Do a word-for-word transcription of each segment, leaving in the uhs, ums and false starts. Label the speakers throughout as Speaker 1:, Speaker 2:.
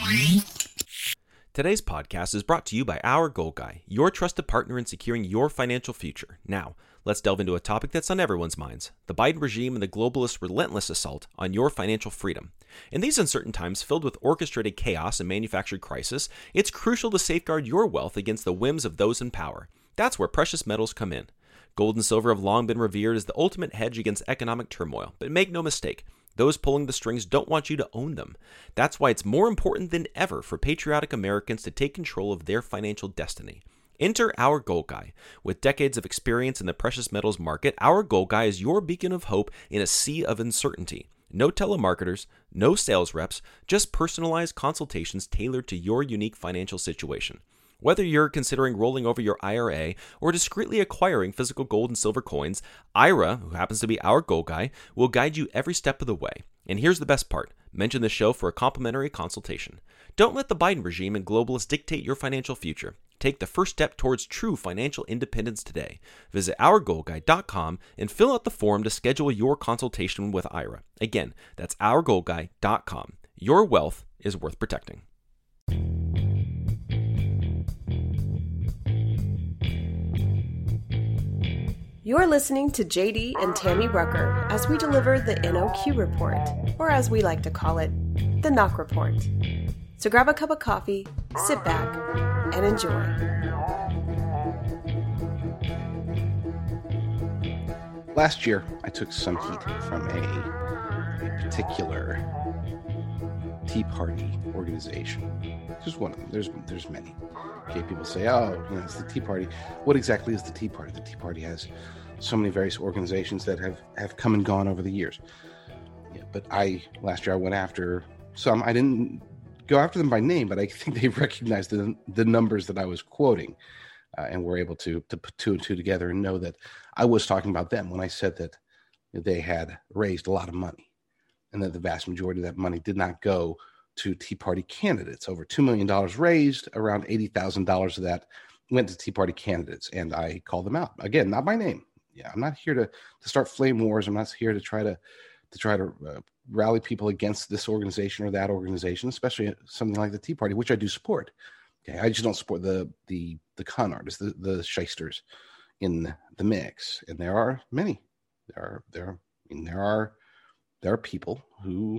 Speaker 1: Today's podcast is brought to you by Our Gold Guy, your trusted partner in securing your financial future. Now, let's delve into a topic that's on everyone's minds, the Biden regime and the globalists' relentless assault on your financial freedom. In these uncertain times filled with orchestrated chaos and manufactured crisis, it's crucial to safeguard your wealth against the whims of those in power. That's where precious metals come in. Gold and silver have long been revered as the ultimate hedge against economic turmoil, but make no mistake, those pulling the strings don't want you to own them. That's why it's more important than ever for patriotic Americans to take control of their financial destiny. Enter Our Gold Guy. With decades of experience in the precious metals market, Our Gold Guy is your beacon of hope in a sea of uncertainty. No telemarketers, no sales reps, just personalized consultations tailored to your unique financial situation. Whether you're considering rolling over your I R A or discreetly acquiring physical gold and silver coins, Ira, who happens to be our gold guy, will guide you every step of the way. And here's the best part. Mention the show for a complimentary consultation. Don't let the Biden regime and globalists dictate your financial future. Take the first step towards true financial independence today. Visit our gold guy dot com and fill out the form to schedule your consultation with Ira. Again, that's our gold guy dot com. Your wealth is worth protecting.
Speaker 2: You're listening to J D and Tammy Rucker as we deliver the N O Q Report, or as we like to call it, the Knock Report. So grab a cup of coffee, sit back, and enjoy.
Speaker 3: Last year, I took some heat from a, a particular Tea Party organization. Just one of them. There's there's many. Okay, people say, oh, you know, it's the Tea Party. What exactly is the Tea Party? The Tea Party has so many various organizations that have, have come and gone over the years. Yeah, but I, last year, I went after some. I didn't go after them by name, but I think they recognized the, the numbers that I was quoting uh, and were able to, to put two and two together and know that I was talking about them when I said that they had raised a lot of money and that the vast majority of that money did not go to Tea Party candidates. Over two million dollars raised, around eighty thousand dollars of that went to Tea Party candidates, and I called them out. Again, not by name. Yeah, I'm not here to, to start flame wars. I'm not here to try to to try to uh, rally people against this organization or that organization, especially something like the Tea Party, which I do support. Okay, I just don't support the the the con artists, the, the shysters in the mix, and there are many. There are there. I mean, there are there are people who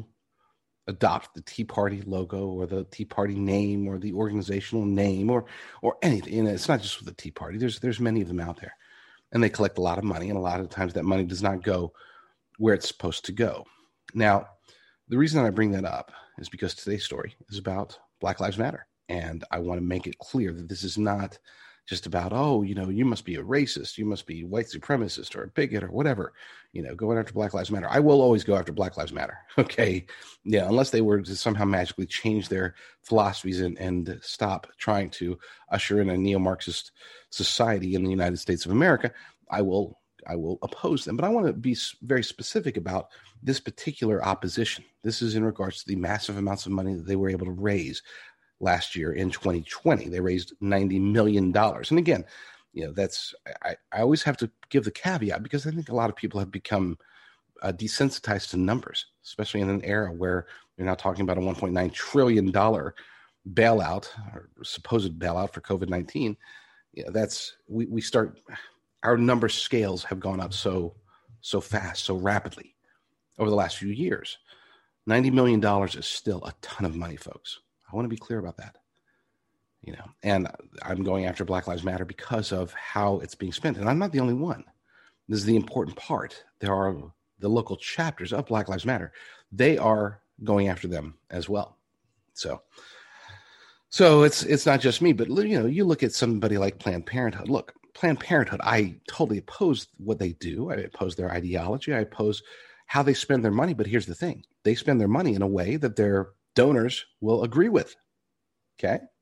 Speaker 3: adopt the Tea Party logo or the Tea Party name or the organizational name or or anything. And it's not just with the Tea Party. There's there's many of them out there, and they collect a lot of money, and a lot of times that money does not go where it's supposed to go. Now, the reason that I bring that up is because today's story is about Black Lives Matter, and I want to make it clear that this is not just about, oh, you know, you must be a racist, you must be white supremacist or a bigot or whatever, you know, going after Black Lives Matter. I will always go after Black Lives Matter, okay? Yeah, unless they were to somehow magically change their philosophies and, and stop trying to usher in a neo-Marxist society in the United States of America, I will I will oppose them. But I want to be very specific about this particular opposition. This is in regards to the massive amounts of money that they were able to raise last year in twenty twenty. They raised ninety million dollars. And again, you know, that's, I, I always have to give the caveat because I think a lot of people have become uh, desensitized to numbers, especially in an era where you're now talking about a one point nine trillion dollars bailout or supposed bailout for COVID nineteen. Yeah, that's, we, we start, our number scales have gone up so, so fast, so rapidly over the last few years. ninety million dollars is still a ton of money, folks. I want to be clear about that, you know, and I'm going after Black Lives Matter because of how it's being spent. And I'm not the only one. This is the important part. There are the local chapters of Black Lives Matter. They are going after them as well. So, so it's, it's not just me, but you know, you look at somebody like Planned Parenthood. Look, Planned Parenthood, I totally oppose what they do. I oppose their ideology. I oppose how they spend their money. But here's the thing. They spend their money in a way that they're donors will agree with. Okay. I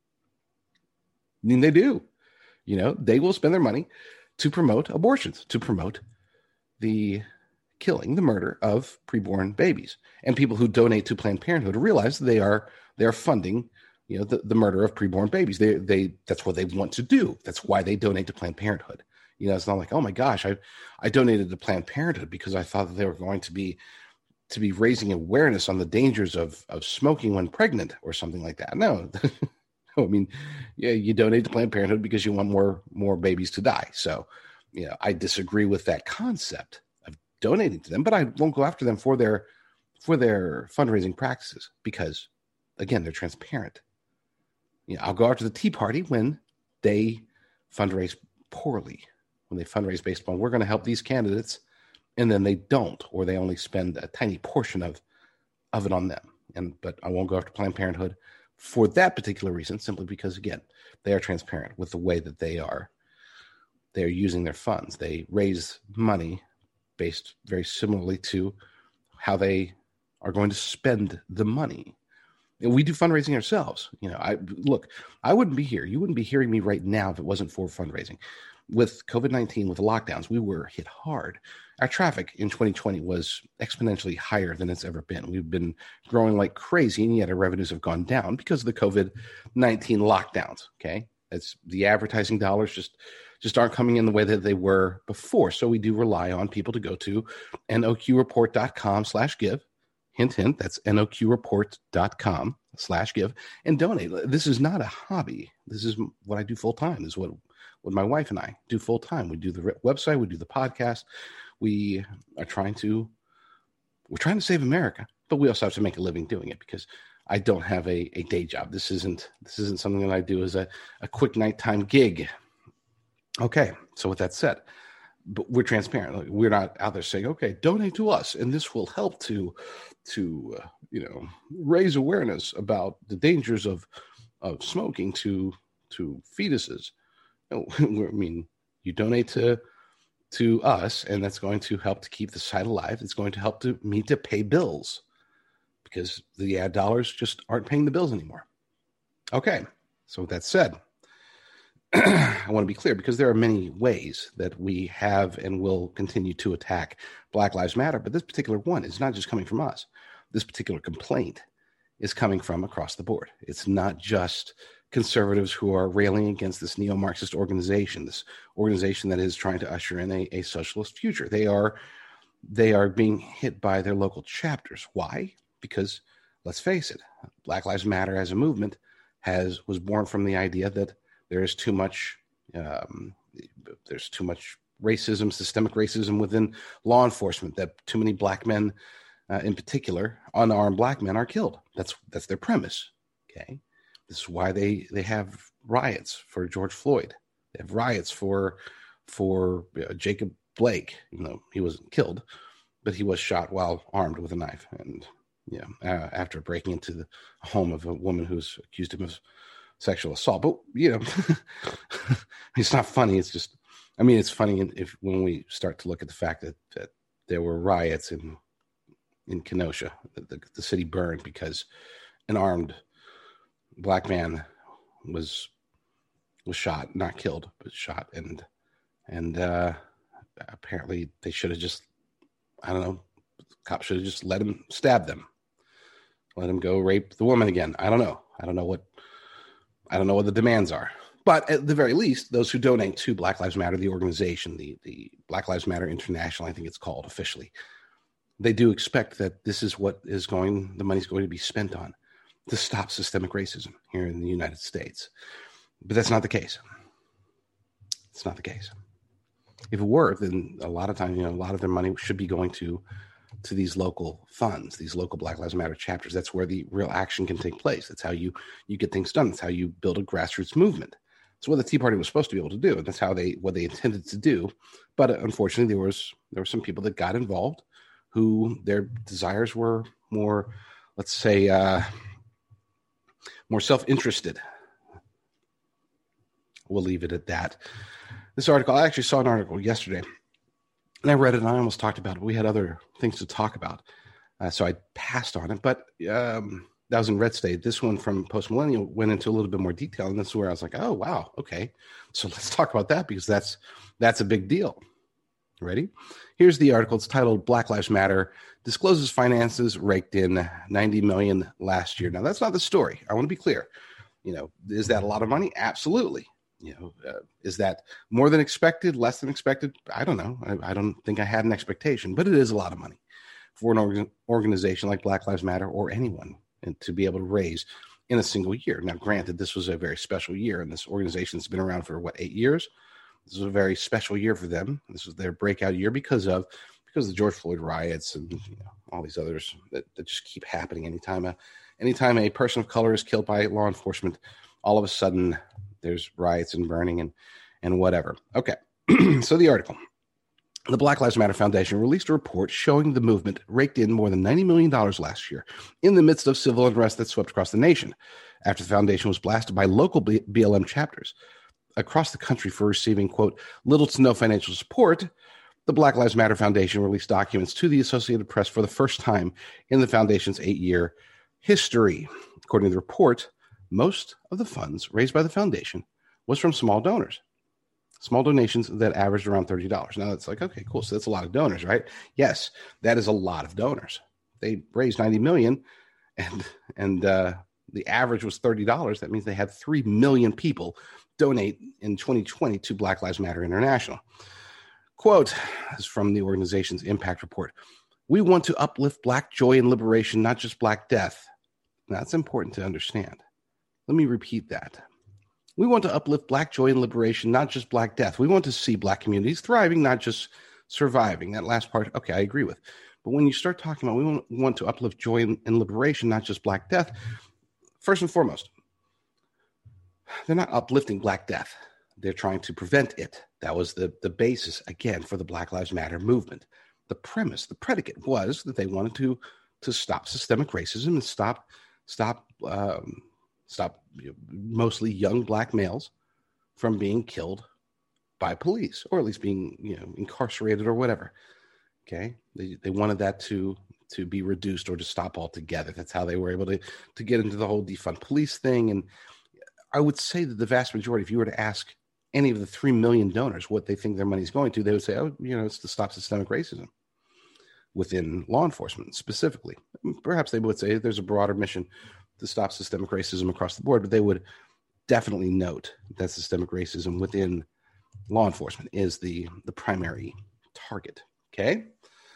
Speaker 3: mean, they do, you know, they will spend their money to promote abortions, to promote the killing, the murder of preborn babies. And people who donate to Planned Parenthood realize they are, they're funding, you know, the, the murder of preborn babies. They, they, that's what they want to do. That's why they donate to Planned Parenthood. You know, it's not like, oh my gosh, I, I donated to Planned Parenthood because I thought that they were going to be to be raising awareness on the dangers of of smoking when pregnant or something like that. No, I mean, yeah, you donate to Planned Parenthood because you want more more babies to die. So, you know, I disagree with that concept of donating to them, but I won't go after them for their for their fundraising practices because, again, they're transparent. You know, I'll go after the Tea Party when they fundraise poorly, when they fundraise based upon we're going to help these candidates, and then they don't, or they only spend a tiny portion of of it on them. And but I won't go after Planned Parenthood for that particular reason, simply because, again, they are transparent with the way that they are they are using their funds. They raise money based very similarly to how they are going to spend the money. And we do fundraising ourselves. You know, I look, I wouldn't be here. You wouldn't be hearing me right now if it wasn't for fundraising. With COVID nineteen, with the lockdowns, we were hit hard. Our traffic in twenty twenty was exponentially higher than it's ever been. We've been growing like crazy, and yet our revenues have gone down because of the COVID nineteen lockdowns. Okay. It's the advertising dollars just, just aren't coming in the way that they were before. So we do rely on people to go to noqreport.com slash give. Hint, hint, that's noqreport.com slash give and donate. This is not a hobby. This is what I do full time. This is what, what my wife and I do full time. We do the website. We do the podcast. We are trying to, we're trying to save America, but we also have to make a living doing it because I don't have a, a day job. This isn't, this isn't something that I do as a, a quick nighttime gig. Okay. So with that said, but we're transparent. We're not out there saying, okay, donate to us, and this will help to, to uh, you know, raise awareness about the dangers of of smoking to to fetuses. No, I mean, you donate to to us, and that's going to help to keep the site alive. It's going to help to me to pay bills because the ad dollars just aren't paying the bills anymore. Okay, so with that said, I want to be clear because there are many ways that we have and will continue to attack Black Lives Matter, but this particular one is not just coming from us. This particular complaint is coming from across the board. It's not just conservatives who are railing against this neo-Marxist organization, this organization that is trying to usher in a, a socialist future. They are, they are being hit by their local chapters. Why? Because let's face it, Black Lives Matter as a movement has was born from the idea that there is too much, um, there's too much racism, systemic racism within law enforcement, that too many black men, uh, in particular, unarmed black men are killed. That's that's their premise, okay? This is why they, they have riots for George Floyd. They have riots for, for uh, Jacob Blake, even though he wasn't killed, but he was shot while armed with a knife. And, yeah, uh, after breaking into the home of a woman who's accused him of sexual assault. But, you know, it's not funny. It's just, I mean, it's funny if when we start to look at the fact that, that there were riots in in Kenosha, the, the city burned because an armed black man was was shot, not killed, but shot, and and uh, apparently they should have just, I don't know, cops should have just let him stab them, let him go rape the woman again. I don't know. I don't know what. I don't know what the demands are, but at the very least, those who donate to Black Lives Matter, the organization, the, the Black Lives Matter International, I think it's called officially, they do expect that this is what is going, the money's going to be spent on to stop systemic racism here in the United States. But that's not the case. It's not the case. If it were, then a lot of times, you know, a lot of their money should be going to to these local funds, these local Black Lives Matter chapters. That's where the real action can take place. That's how you, you get things done. That's how you build a grassroots movement. That's what the Tea Party was supposed to be able to do. And that's how they, what they intended to do. But unfortunately, there was, there were some people that got involved who their desires were more, let's say, uh, more self-interested. We'll leave it at that. This article, I actually saw an article yesterday, and I read it and I almost talked about it. We had other things to talk about. Uh, so I passed on it. But um, that was in Red State. This one from Post Millennial went into a little bit more detail. And this is where I was like, oh, wow. Okay. So let's talk about that because that's that's a big deal. Ready? Here's the article. It's titled Black Lives Matter Discloses Finances Raked in ninety million dollars last year. Now, that's not the story. I want to be clear. You know, is that a lot of money? Absolutely. You know, uh, is that more than expected, less than expected? I don't know. I, I don't think I had an expectation, but it is a lot of money. for an organ- organization like Black Lives Matter or anyone and to be able to raise in a single year. Now, granted, this was a very special year, and this organization's been around for, what, eight years? This was a very special year for them. This was their breakout year because of because of the George Floyd riots and you know, all these others that, that just keep happening. Anytime a, anytime a person of color is killed by law enforcement, all of a sudden there's riots and burning and, and whatever. Okay, so the article. The Black Lives Matter Foundation released a report showing the movement raked in more than ninety million dollars last year in the midst of civil unrest that swept across the nation after the foundation was blasted by local B L M chapters across the country for receiving, quote, little to no financial support. The Black Lives Matter Foundation released documents to the Associated Press for the first time in the foundation's eight-year history. According to the report, most of the funds raised by the foundation was from small donors, small donations that averaged around thirty dollars. Now, it's like, okay, cool. So that's a lot of donors, right? Yes, that is a lot of donors. They raised ninety million dollars, and, and uh, the average was thirty dollars. That means they had three million people donate in twenty twenty to Black Lives Matter International. Quote, this is from the organization's impact report. We want to uplift Black joy and liberation, not just Black death. Now, that's important to understand. Let me repeat that. We want to uplift Black joy and liberation, not just Black death. We want to see Black communities thriving, not just surviving. That last part, okay, I agree with. But when you start talking about we want, want to uplift joy and, and liberation, not just Black death, first and foremost, they're not uplifting Black death. They're trying to prevent it. That was the, the basis, again, for the Black Lives Matter movement. The premise, the predicate was that they wanted to, to stop systemic racism and stop, stop, um, stop you know, mostly young Black males from being killed by police, or at least being you know incarcerated or whatever. Okay, they they wanted that to to be reduced or to stop altogether. That's how they were able to to get into the whole defund police thing. And I would say that the vast majority, if you were to ask any of the three million donors what they think their money is going to, they would say, oh, you know, it's to stop systemic racism within law enforcement specifically. Perhaps they would say there's a broader mission to stop systemic racism across the board, but they would definitely note that systemic racism within law enforcement is the, the primary target. Okay.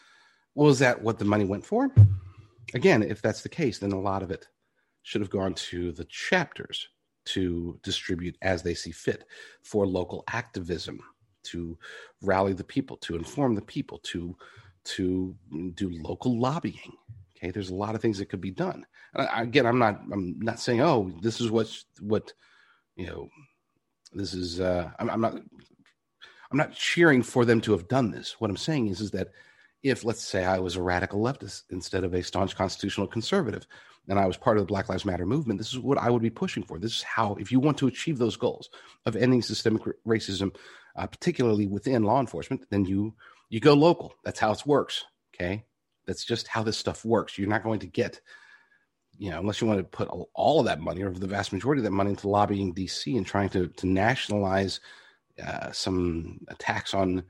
Speaker 3: Well, is that what the money went for? Again, if that's the case, then a lot of it should have gone to the chapters to distribute as they see fit for local activism, to rally the people, to inform the people, to, to do local lobbying. Okay. There's a lot of things that could be done. And I, again, I'm not, I'm not saying, oh, this is what, what, you know, this is, uh, I'm, I'm not, I'm not cheering for them to have done this. What I'm saying is, is that if, let's say, I was a radical leftist instead of a staunch constitutional conservative, and I was part of the Black Lives Matter movement, this is what I would be pushing for. This is how, if you want to achieve those goals of ending systemic racism, uh, particularly within law enforcement, then you you go local. That's how it works. Okay, that's just how this stuff works. You're not going to get, you know, unless you want to put all of that money or the vast majority of that money into lobbying D C and trying to to nationalize uh, some attacks on.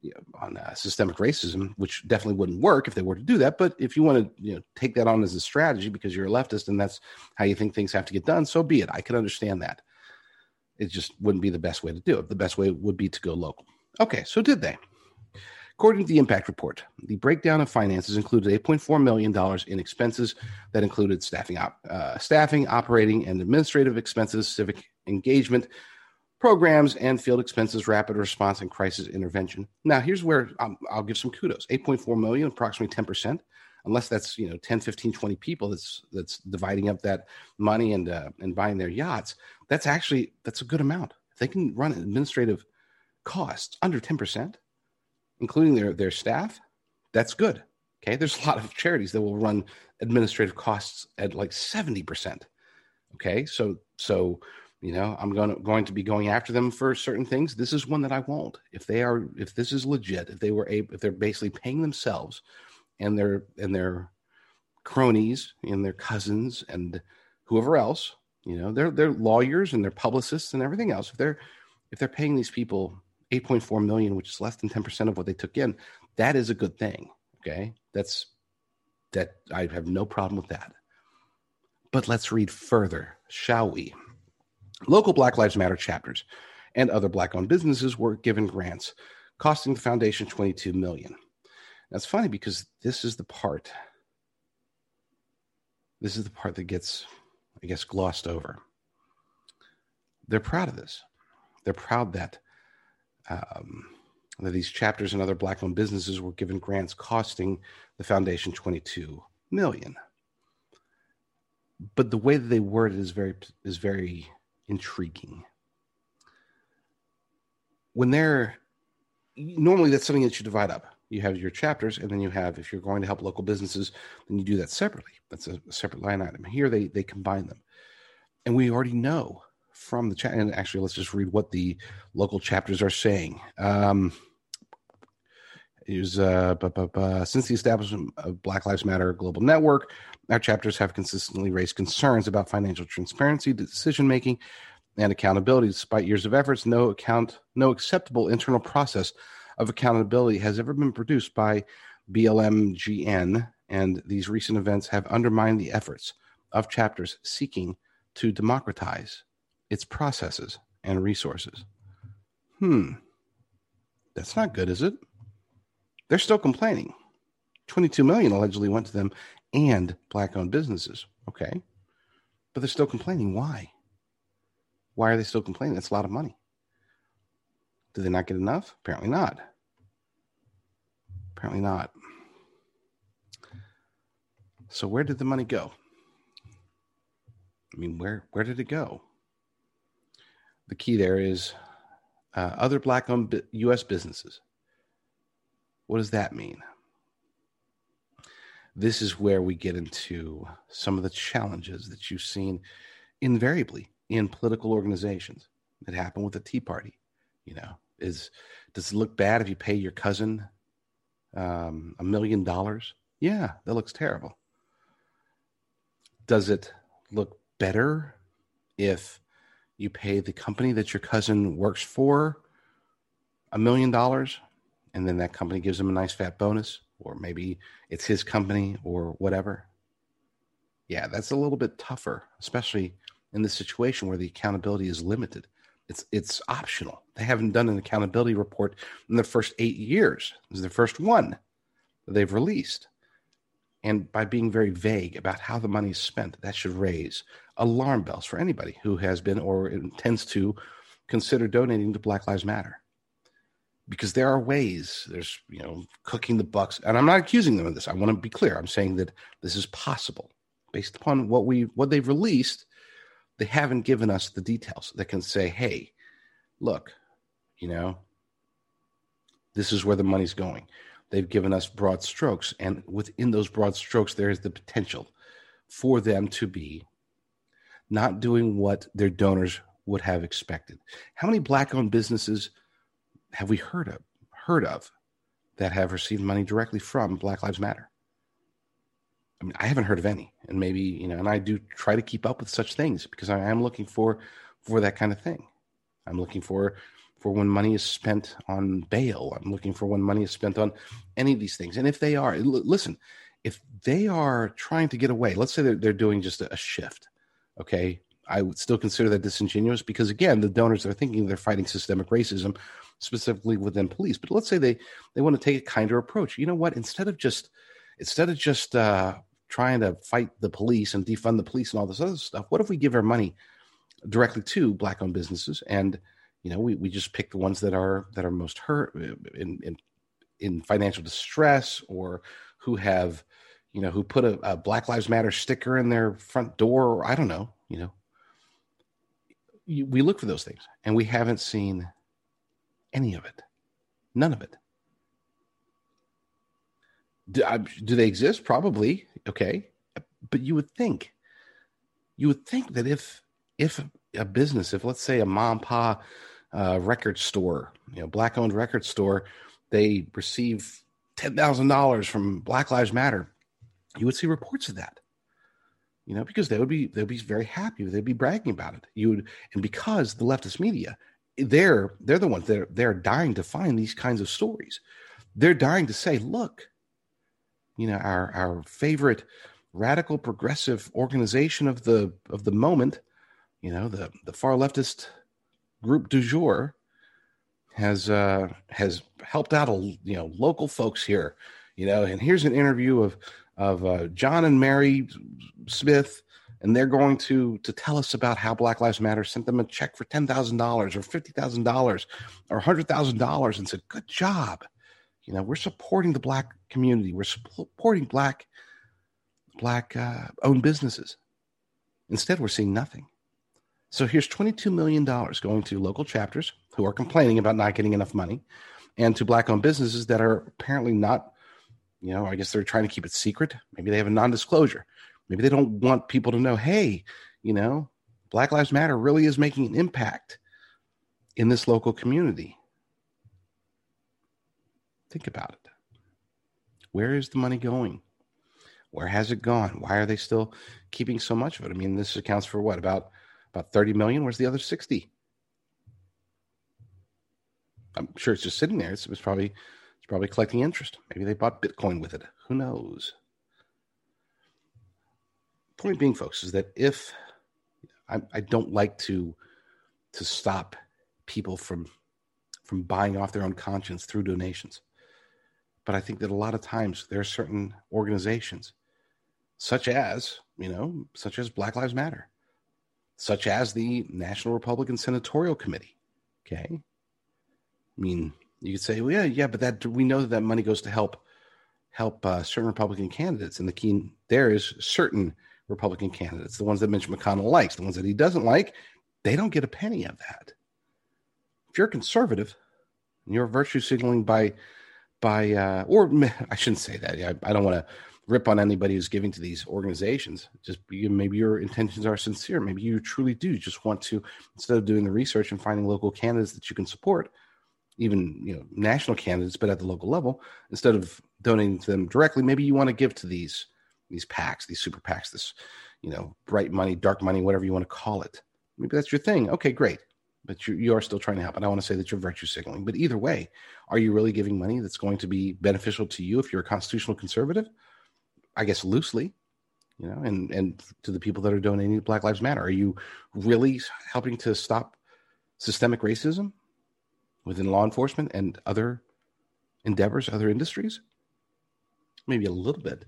Speaker 3: on uh, systemic racism, which definitely wouldn't work if they were to do that. But if you want to, you know, take that on as a strategy because you're a leftist and that's how you think things have to get done, so be it. I can understand that. It just wouldn't be the best way to do it. The best way would be to go local. Okay, so did they? According to the impact report, the breakdown of finances included eight point four million dollars in expenses that included staffing, op- uh, staffing, operating, and administrative expenses, civic engagement, programs, and field expenses, rapid response, and crisis intervention. Now, here's where um, I'll give some kudos. eight point four million, approximately ten percent, unless that's, you know, ten, fifteen, twenty people that's that's dividing up that money and uh, and buying their yachts. That's actually, that's a good amount. If they can run administrative costs under ten percent, including their, their staff, that's good. Okay, there's a lot of charities that will run administrative costs at like seventy percent. Okay, so so you know, I'm going to, going to be going after them for certain things. This is one that I won't. If they are, if this is legit, if they were able, if they're basically paying themselves and their and their cronies and their cousins and whoever else, you know, they're they're lawyers and they're publicists and everything else. If they're if they're paying these people eight point four million, which is less than ten percent of what they took in, that is a good thing. Okay, that's that I have no problem with that. But let's read further, shall we? Local Black Lives Matter chapters and other Black-owned businesses were given grants, costing the foundation twenty-two million dollars. That's funny because this is the part. This is the part that gets, I guess, glossed over. They're proud of this. They're proud that um, that these chapters and other Black-owned businesses were given grants costing the foundation twenty-two million dollars. But the way that they word it is very is very intriguing. When they're normally that's something that you divide up. You have your chapters, and then you have, if you're going to help local businesses, then you do that separately. That's a, a separate line item. Here they they combine them, and we already know from the chat. And actually, let's just read what the local chapters are saying. Um, it was uh, bu- bu- bu- since the establishment of Black Lives Matter Global Network, our chapters have consistently raised concerns about financial transparency, decision making, and accountability. Despite years of efforts, no account, no acceptable internal process of accountability has ever been produced by B L M G N, and these recent events have undermined the efforts of chapters seeking to democratize its processes and resources. Hmm. That's not good, is it? They're still complaining. twenty-two million dollars allegedly went to them and Black-owned businesses. Okay. But they're still complaining. Why? Why are they still complaining? That's a lot of money. Did they not get enough? Apparently not. Apparently not. So where did the money go? I mean, where where did it go? The key there is uh, other Black-owned U S businesses. What does that mean? This is where we get into some of the challenges that you've seen invariably in political organizations. It happened with the Tea Party. You know, is does it look bad if you pay your cousin um, a million dollars? Yeah, that looks terrible. Does it look better if you pay the company that your cousin works for a million dollars, and then that company gives him a nice fat bonus, or maybe it's his company or whatever? Yeah, that's a little bit tougher, especially in this situation where the accountability is limited. It's it's optional. They haven't done an accountability report in the first eight years. This is the first one that they've released. And by being very vague about how the money is spent, that should raise alarm bells for anybody who has been or intends to consider donating to Black Lives Matter. Because there are ways, there's, you know, cooking the books. And I'm not accusing them of this. I want to be clear. I'm saying that this is possible. Based upon what we what they've released, they haven't given us the details that can say, hey, look, you know, this is where the money's going. They've given us broad strokes. And within those broad strokes, there is the potential for them to be not doing what their donors would have expected. How many Black-owned businesses have we heard of, heard of that have received money directly from Black Lives Matter? I mean, I haven't heard of any, and maybe, you know, and I do try to keep up with such things because I am looking for, for that kind of thing. I'm looking for, for when money is spent on bail. I'm looking for when money is spent on any of these things. And if they are, l- listen, if they are trying to get away, let's say they're, they're doing just a, a shift. Okay. I would still consider that disingenuous because, again, the donors are thinking they're fighting systemic racism, specifically within police. But let's say they, they want to take a kinder approach. You know what? Instead of just, instead of just uh, trying to fight the police and defund the police and all this other stuff, what if we give our money directly to Black-owned businesses, and, you know, we, we just pick the ones that are that are most hurt in in, in financial distress, or who have, you know, who put a, a Black Lives Matter sticker in their front door, or I don't know, you know. We look for those things, and we haven't seen any of it. None of it. Do, I, do they exist? Probably. Okay. But you would think, you would think that if, if a business, if let's say a mom and pop uh, record store, you know, Black owned record store, they receive ten thousand dollars from Black Lives Matter, you would see reports of that. You know, because they would be, they'd be very happy. They'd be bragging about it. You would, and because the leftist media, they're, they're the ones that are, they're dying to find these kinds of stories. They're dying to say, look, you know, our, our favorite radical progressive organization of the, of the moment, you know, the, the far leftist group du jour has, uh, has helped out, a, you know, local folks here you know, and here's an interview of of uh, John and Mary Smith, and they're going to to tell us about how Black Lives Matter sent them a check for ten thousand dollars or fifty thousand dollars or one hundred thousand dollars and said, good job. You know, we're supporting the Black community. We're supporting Black, Black uh, owned businesses. Instead, we're seeing nothing. So here's twenty-two million dollars going to local chapters who are complaining about not getting enough money, and to Black-owned businesses that are apparently not, you know, I guess they're trying to keep it secret. Maybe they have a non-disclosure. Maybe they don't want people to know, hey, you know, Black Lives Matter really is making an impact in this local community. Think about it. Where is the money going? Where has it gone? Why are they still keeping so much of it? I mean, this accounts for what, about about thirty million? Where's the other sixty? I'm sure it's just sitting there. It's, it's probably it's probably collecting interest. Maybe they bought Bitcoin with it. Who knows? Point being, folks, is that if I, I don't like to to stop people from from buying off their own conscience through donations, but I think that a lot of times there are certain organizations, such as you know, such as Black Lives Matter, such as the National Republican Senatorial Committee. Okay, I mean, you could say, well, yeah, yeah, but that we know that that money goes to help help uh, certain Republican candidates, and the key there is certain Republican candidates, the ones that Mitch McConnell likes, the ones that he doesn't like, they don't get a penny of that. If you're a conservative, and you're virtue signaling by, by, uh, or I shouldn't say that. I, I don't want to rip on anybody who's giving to these organizations. Just maybe your intentions are sincere. Maybe you truly do just want to, instead of doing the research and finding local candidates that you can support, even you know national candidates, but at the local level, instead of donating to them directly, maybe you want to give to these. These PACs, these super PACs, this, you know, bright money, dark money, whatever you want to call it. Maybe that's your thing. Okay, great. But you, you are still trying to help. And I want to say that you're virtue signaling. But either way, are you really giving money that's going to be beneficial to you if you're a constitutional conservative? I guess loosely, you know, and, and to the people that are donating to Black Lives Matter. Are you really helping to stop systemic racism within law enforcement and other endeavors, other industries? Maybe a little bit.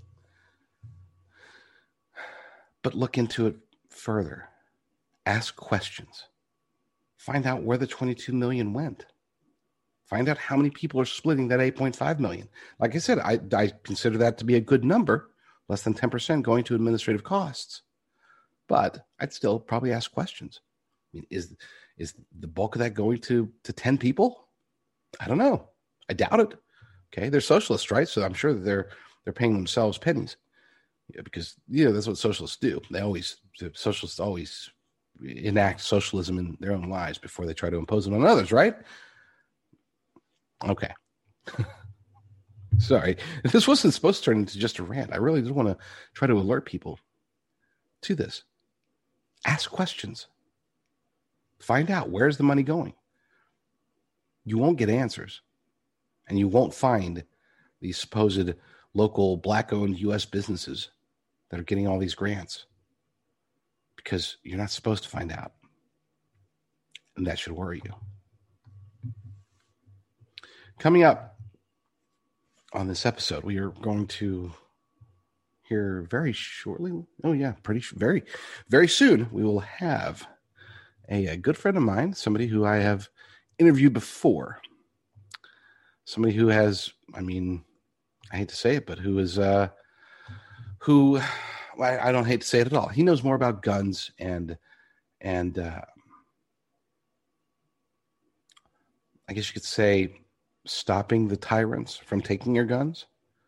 Speaker 3: But look into it further. Ask questions. Find out where the twenty-two million went. Find out how many people are splitting that eight point five million. Like I said, I, I consider that to be a good number, less than ten percent going to administrative costs. But I'd still probably ask questions. I mean, is, is the bulk of that going to, to ten people? I don't know. I doubt it. Okay, they're socialists, right? So I'm sure that they're they're paying themselves pennies. Yeah, because you know that's what socialists do. They always socialists always enact socialism in their own lives before they try to impose it on others, right? Okay. Sorry, this wasn't supposed to turn into just a rant. I really just want to try to alert people to this. Ask questions. Find out where's the money going. You won't get answers, and you won't find these supposed local Black-owned U S businesses that are getting all these grants because you're not supposed to find out. And that should worry you. Coming up on this episode, we are going to hear very shortly. Oh yeah, pretty very, very soon. We will have a, a good friend of mine, somebody who I have interviewed before, somebody who has, I mean, I hate to say it, but who is, uh, who, I, I don't hate to say it at all. He knows more about guns and, and, uh, I guess you could say stopping the tyrants from taking your guns.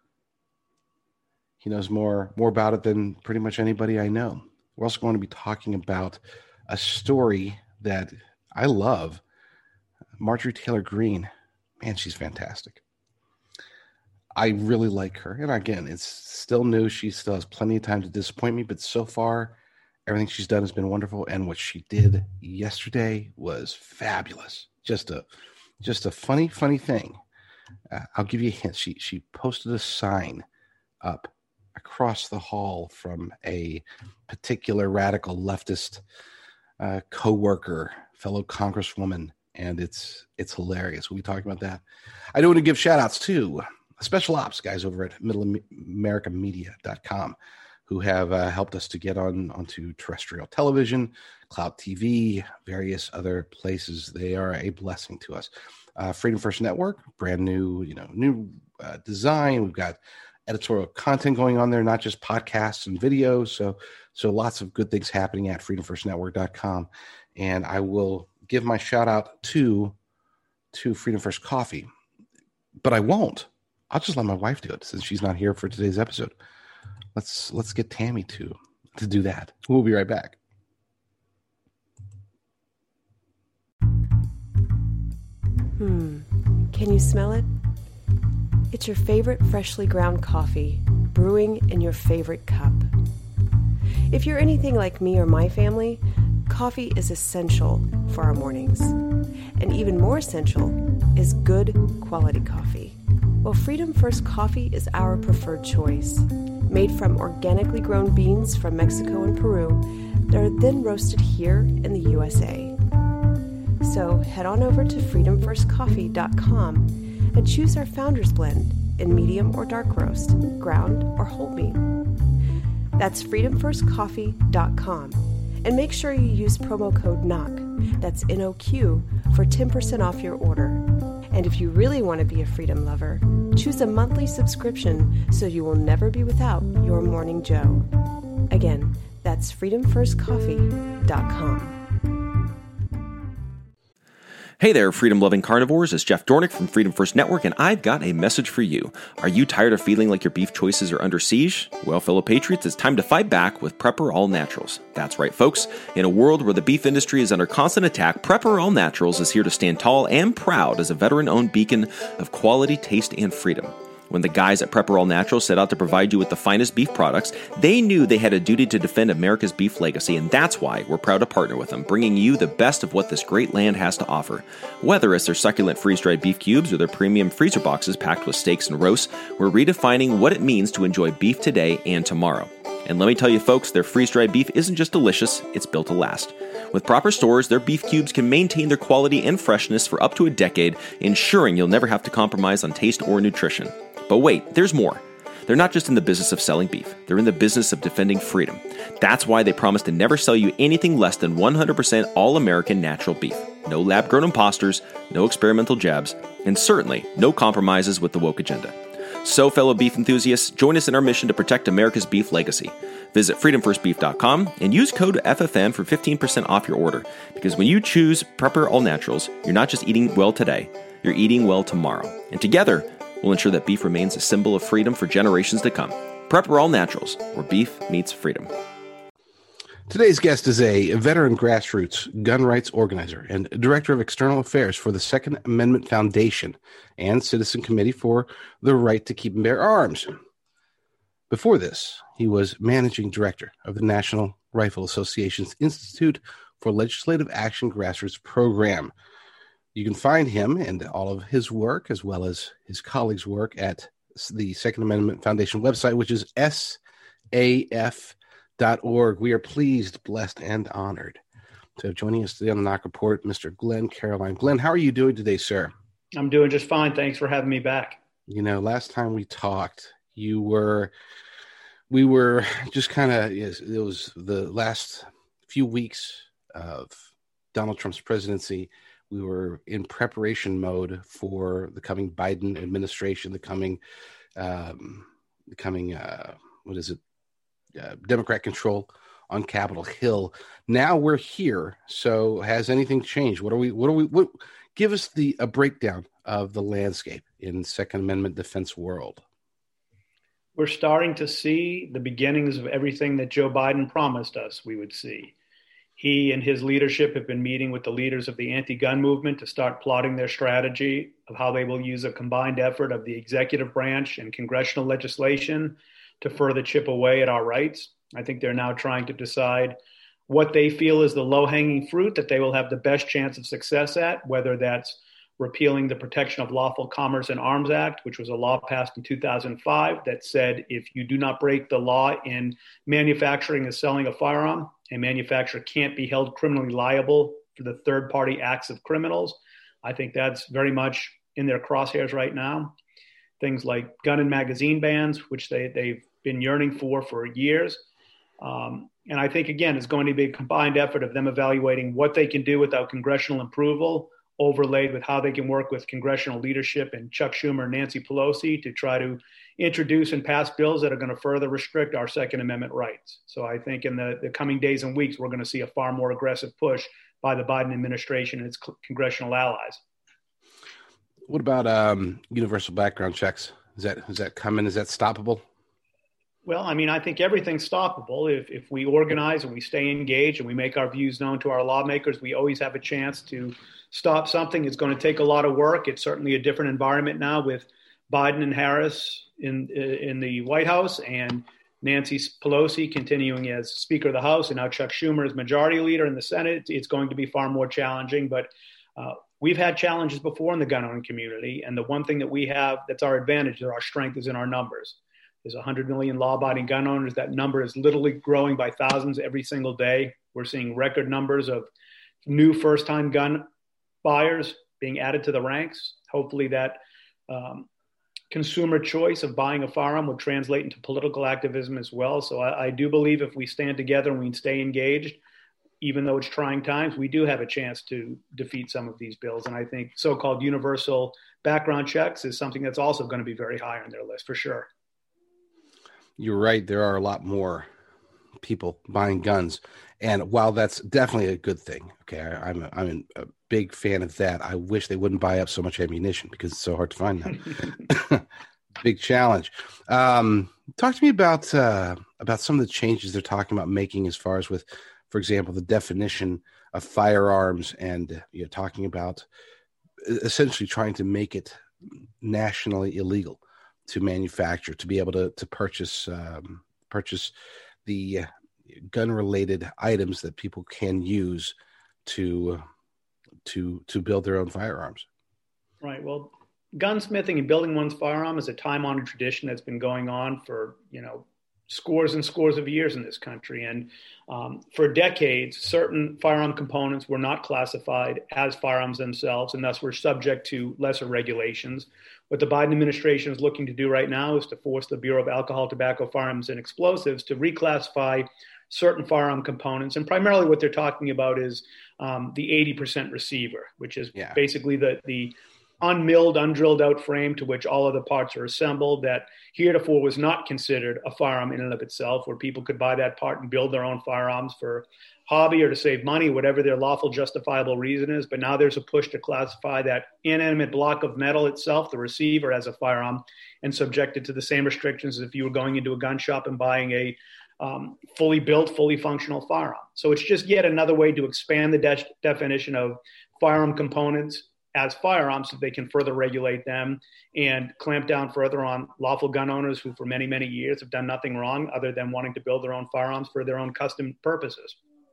Speaker 3: He knows more, more about it than pretty much anybody I know. We're also going to be talking about a story that I love. Marjorie Taylor Greene. Man, she's fantastic. I really like her. And again, it's still new. She still has plenty of time to disappoint me, but so far, everything she's done has been wonderful. And what she did yesterday was fabulous. Just a, just a funny, funny thing. Uh, I'll give you a hint. She, she posted a sign up across the hall from a particular radical leftist uh, co-worker, fellow congresswoman. And it's, it's hilarious. We'll be talking about that. I do want to give shout outs too. special ops guys over at middle america media dot com, who have uh, helped us to get on onto terrestrial television, cloud T V, various other places. They are a blessing to us. Uh, Freedom First Network, brand new, you know, new uh, design. We've got editorial content going on there, not just podcasts and videos. So, so lots of good things happening at freedom first network dot com. And I will give my shout out to to Freedom First Coffee, but I won't. I'll just let my wife do it since she's not here for today's episode. Let's let's get Tammy to to do that. We'll be right back.
Speaker 2: Hmm. Can you smell it? It's your favorite freshly ground coffee, brewing in your favorite cup. If you're anything like me or my family, coffee is essential for our mornings. And even more essential is good quality coffee. Well, Freedom First Coffee is our preferred choice. Made from organically grown beans from Mexico and Peru that are then roasted here in the U S A. So head on over to freedom first coffee dot com and choose our Founders Blend in medium or dark roast, ground or whole bean. That's freedom first coffee dot com. And make sure you use promo code N O Q, that's N O Q, for ten percent off your order. And if you really want to be a freedom lover, choose a monthly subscription so you will never be without your Morning Joe. Again, that's freedom first coffee dot com.
Speaker 1: Hey there, freedom-loving carnivores. It's Jeff Dornick from Freedom First Network, and I've got a message for you. Are you tired of feeling like your beef choices are under siege? Well, fellow patriots, it's time to fight back with Prepper All Naturals. That's right, folks. In a world where the beef industry is under constant attack, Prepper All Naturals is here to stand tall and proud as a veteran-owned beacon of quality, taste, and freedom. When the guys at Prepper All Naturals set out to provide you with the finest beef products, they knew they had a duty to defend America's beef legacy, and that's why we're proud to partner with them, bringing you the best of what this great land has to offer. Whether it's their succulent freeze-dried beef cubes or their premium freezer boxes packed with steaks and roasts, we're redefining what it means to enjoy beef today and tomorrow. And let me tell you, folks, their freeze-dried beef isn't just delicious, it's built to last. With proper stores, their beef cubes can maintain their quality and freshness for up to a decade, ensuring you'll never have to compromise on taste or nutrition. But wait, there's more. They're not just in the business of selling beef. They're in the business of defending freedom. That's why they promise to never sell you anything less than one hundred percent all-American natural beef. No lab-grown imposters, no experimental jabs, and certainly no compromises with the woke agenda. So, fellow beef enthusiasts, join us in our mission to protect America's beef legacy. Visit freedom first beef dot com and use code F F N for fifteen percent off your order. Because when you choose Prepper All Naturals, you're not just eating well today, you're eating well tomorrow. And together, we'll ensure that beef remains a symbol of freedom for generations to come. Prepper All Naturals, where beef meets freedom.
Speaker 3: Today's guest is a veteran grassroots gun rights organizer and director of external affairs for the Second Amendment Foundation and Citizen Committee for the Right to Keep and Bear Arms. Before this, he was managing director of the National Rifle Association's Institute for Legislative Action Grassroots Program. You can find him and all of his work, as well as his colleagues' work, at the Second Amendment Foundation website, which is S A F dot org. We are pleased, blessed, and honored to have joining us today on the N O C Report, Mister Glenn Caroline. Glenn, how are you doing today, sir?
Speaker 4: I'm doing just fine. Thanks for having me back.
Speaker 3: You know, last time we talked, you were, we were just kind of, yes, it was the last few weeks of Donald Trump's presidency. We were in preparation mode for the coming Biden administration, the coming, um, the coming, uh, what is it, uh, Democrat control on Capitol Hill. Now we're here. So has anything changed? What are we? What are we? What? Give us the a breakdown of the landscape in Second Amendment defense world.
Speaker 4: We're starting to see the beginnings of everything that Joe Biden promised us we would see. He and his leadership have been meeting with the leaders of the anti-gun movement to start plotting their strategy of how they will use a combined effort of the executive branch and congressional legislation to further chip away at our rights. I think they're now trying to decide what they feel is the low-hanging fruit that they will have the best chance of success at, whether that's repealing the Protection of Lawful Commerce in Arms Act, which was a law passed in two thousand five that said if you do not break the law in manufacturing and selling a firearm, a manufacturer can't be held criminally liable for the third-party acts of criminals. I think that's very much in their crosshairs right now. things like gun and magazine bans, which they, they've been yearning for for years. Um, and I think, again, it's going to be a combined effort of them evaluating what they can do without congressional approval, overlaid with how they can work with congressional leadership and Chuck Schumer and Nancy Pelosi to try to introduce and pass bills that are going to further restrict our Second Amendment rights. So I think in the, the coming days and weeks, we're going to see a far more aggressive push by the Biden administration and its congressional allies.
Speaker 3: What about um, universal background checks? Is that is that coming? Is that stoppable?
Speaker 4: Well, I mean, I think everything's stoppable. If if we organize and we stay engaged and we make our views known to our lawmakers, we always have a chance to stop something. It's going to take a lot of work. It's certainly a different environment now with Biden and Harris in in the White House and Nancy Pelosi continuing as Speaker of the House and now Chuck Schumer as Majority Leader in the Senate. It's going to be far more challenging, but uh, we've had challenges before in the gun owning community. And the one thing that we have that's our advantage, that our strength is in our numbers. There's one hundred million law-abiding gun owners. That number is literally growing by thousands every single day. We're seeing record numbers of new first-time gun buyers being added to the ranks. Hopefully that um, consumer choice of buying a firearm would translate into political activism as well. So I, I do believe if we stand together and we stay engaged, even though it's trying times, we do have a chance to defeat some of these bills. And I think so-called universal background checks is something that's also going to be very high on their list for sure.
Speaker 3: You're right. There are a lot more people buying guns. And while that's definitely a good thing, okay, I, I'm, a, I'm a big fan of that. I wish they wouldn't buy up so much ammunition because it's so hard to find now. Big challenge. Um, talk to me about uh, about some of the changes they're talking about making as far as with, for example, the definition of firearms, and you're talking about essentially trying to make it nationally illegal to manufacture, to be able to to purchase um, purchase the gun-related items that people can use to to to build their own firearms.
Speaker 4: Right. Well, gunsmithing and building one's firearm is a time-honored tradition that's been going on for, you know, scores and scores of years in this country. And um, for decades, certain firearm components were not classified as firearms themselves, and thus were subject to lesser regulations. What the Biden administration is looking to do right now is to force the Bureau of Alcohol, Tobacco, Firearms, and Explosives to reclassify certain firearm components. And primarily what they're talking about is um, the eighty percent receiver, which is yeah. basically the, the unmilled, undrilled out frame to which all of the parts are assembled, that heretofore was not considered a firearm in and of itself, where people could buy that part and build their own firearms for hobby or to save money, whatever their lawful justifiable reason is. But now there's a push to classify that inanimate block of metal itself, the receiver, as a firearm and subject it to the same restrictions as if you were going into a gun shop and buying a um, fully built, fully functional firearm. So it's just yet another way to expand the de- definition of firearm components as firearms so they can further regulate them and clamp down further on lawful gun owners who for many, many years have done nothing wrong other than wanting to build their own firearms for their own custom purposes.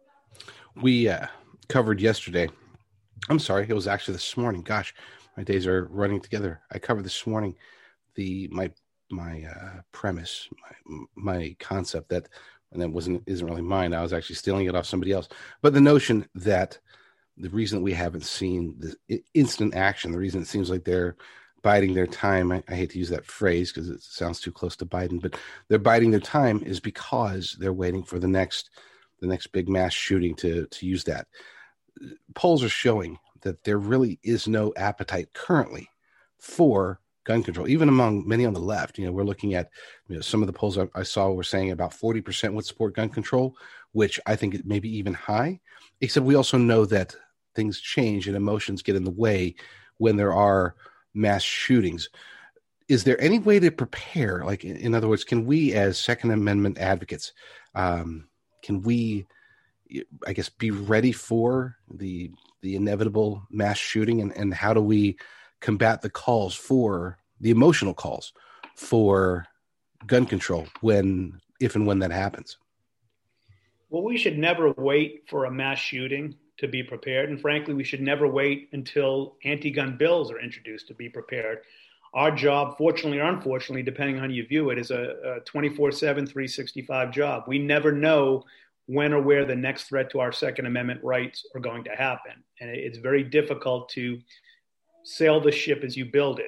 Speaker 3: We uh, covered yesterday. I'm sorry, it was actually this morning. Gosh, my days are running together. I covered this morning the my my uh, premise, my, my concept that, and that wasn't isn't really mine. I was actually stealing it off somebody else. But the notion that the reason that we haven't seen the instant action, the reason it seems like they're biding their time, I, I hate to use that phrase because it sounds too close to Biden, but they're biding their time is because they're waiting for the next the next big mass shooting to to use that. Polls are showing that there really is no appetite currently for gun control, even among many on the left. You know, we're looking at, you know, some of the polls I, I saw were saying about forty percent would support gun control, which I think it may be even high, except we also know that things change and emotions get in the way when there are mass shootings. Is there any way to prepare? Like, in other words, can we as Second Amendment advocates, um, can we, I guess, be ready for the the inevitable mass shooting? And, and how do we combat the calls for, the emotional calls for gun control when, if and when that happens?
Speaker 4: Well, we should never wait for a mass shooting to be prepared. And frankly, we should never wait until anti-gun bills are introduced to be prepared. Our job, fortunately or unfortunately, depending on how you view it, is a, a twenty-four seven, three sixty-five job. We never know when or where the next threat to our Second Amendment rights are going to happen. And it's very difficult to sail the ship as you build it.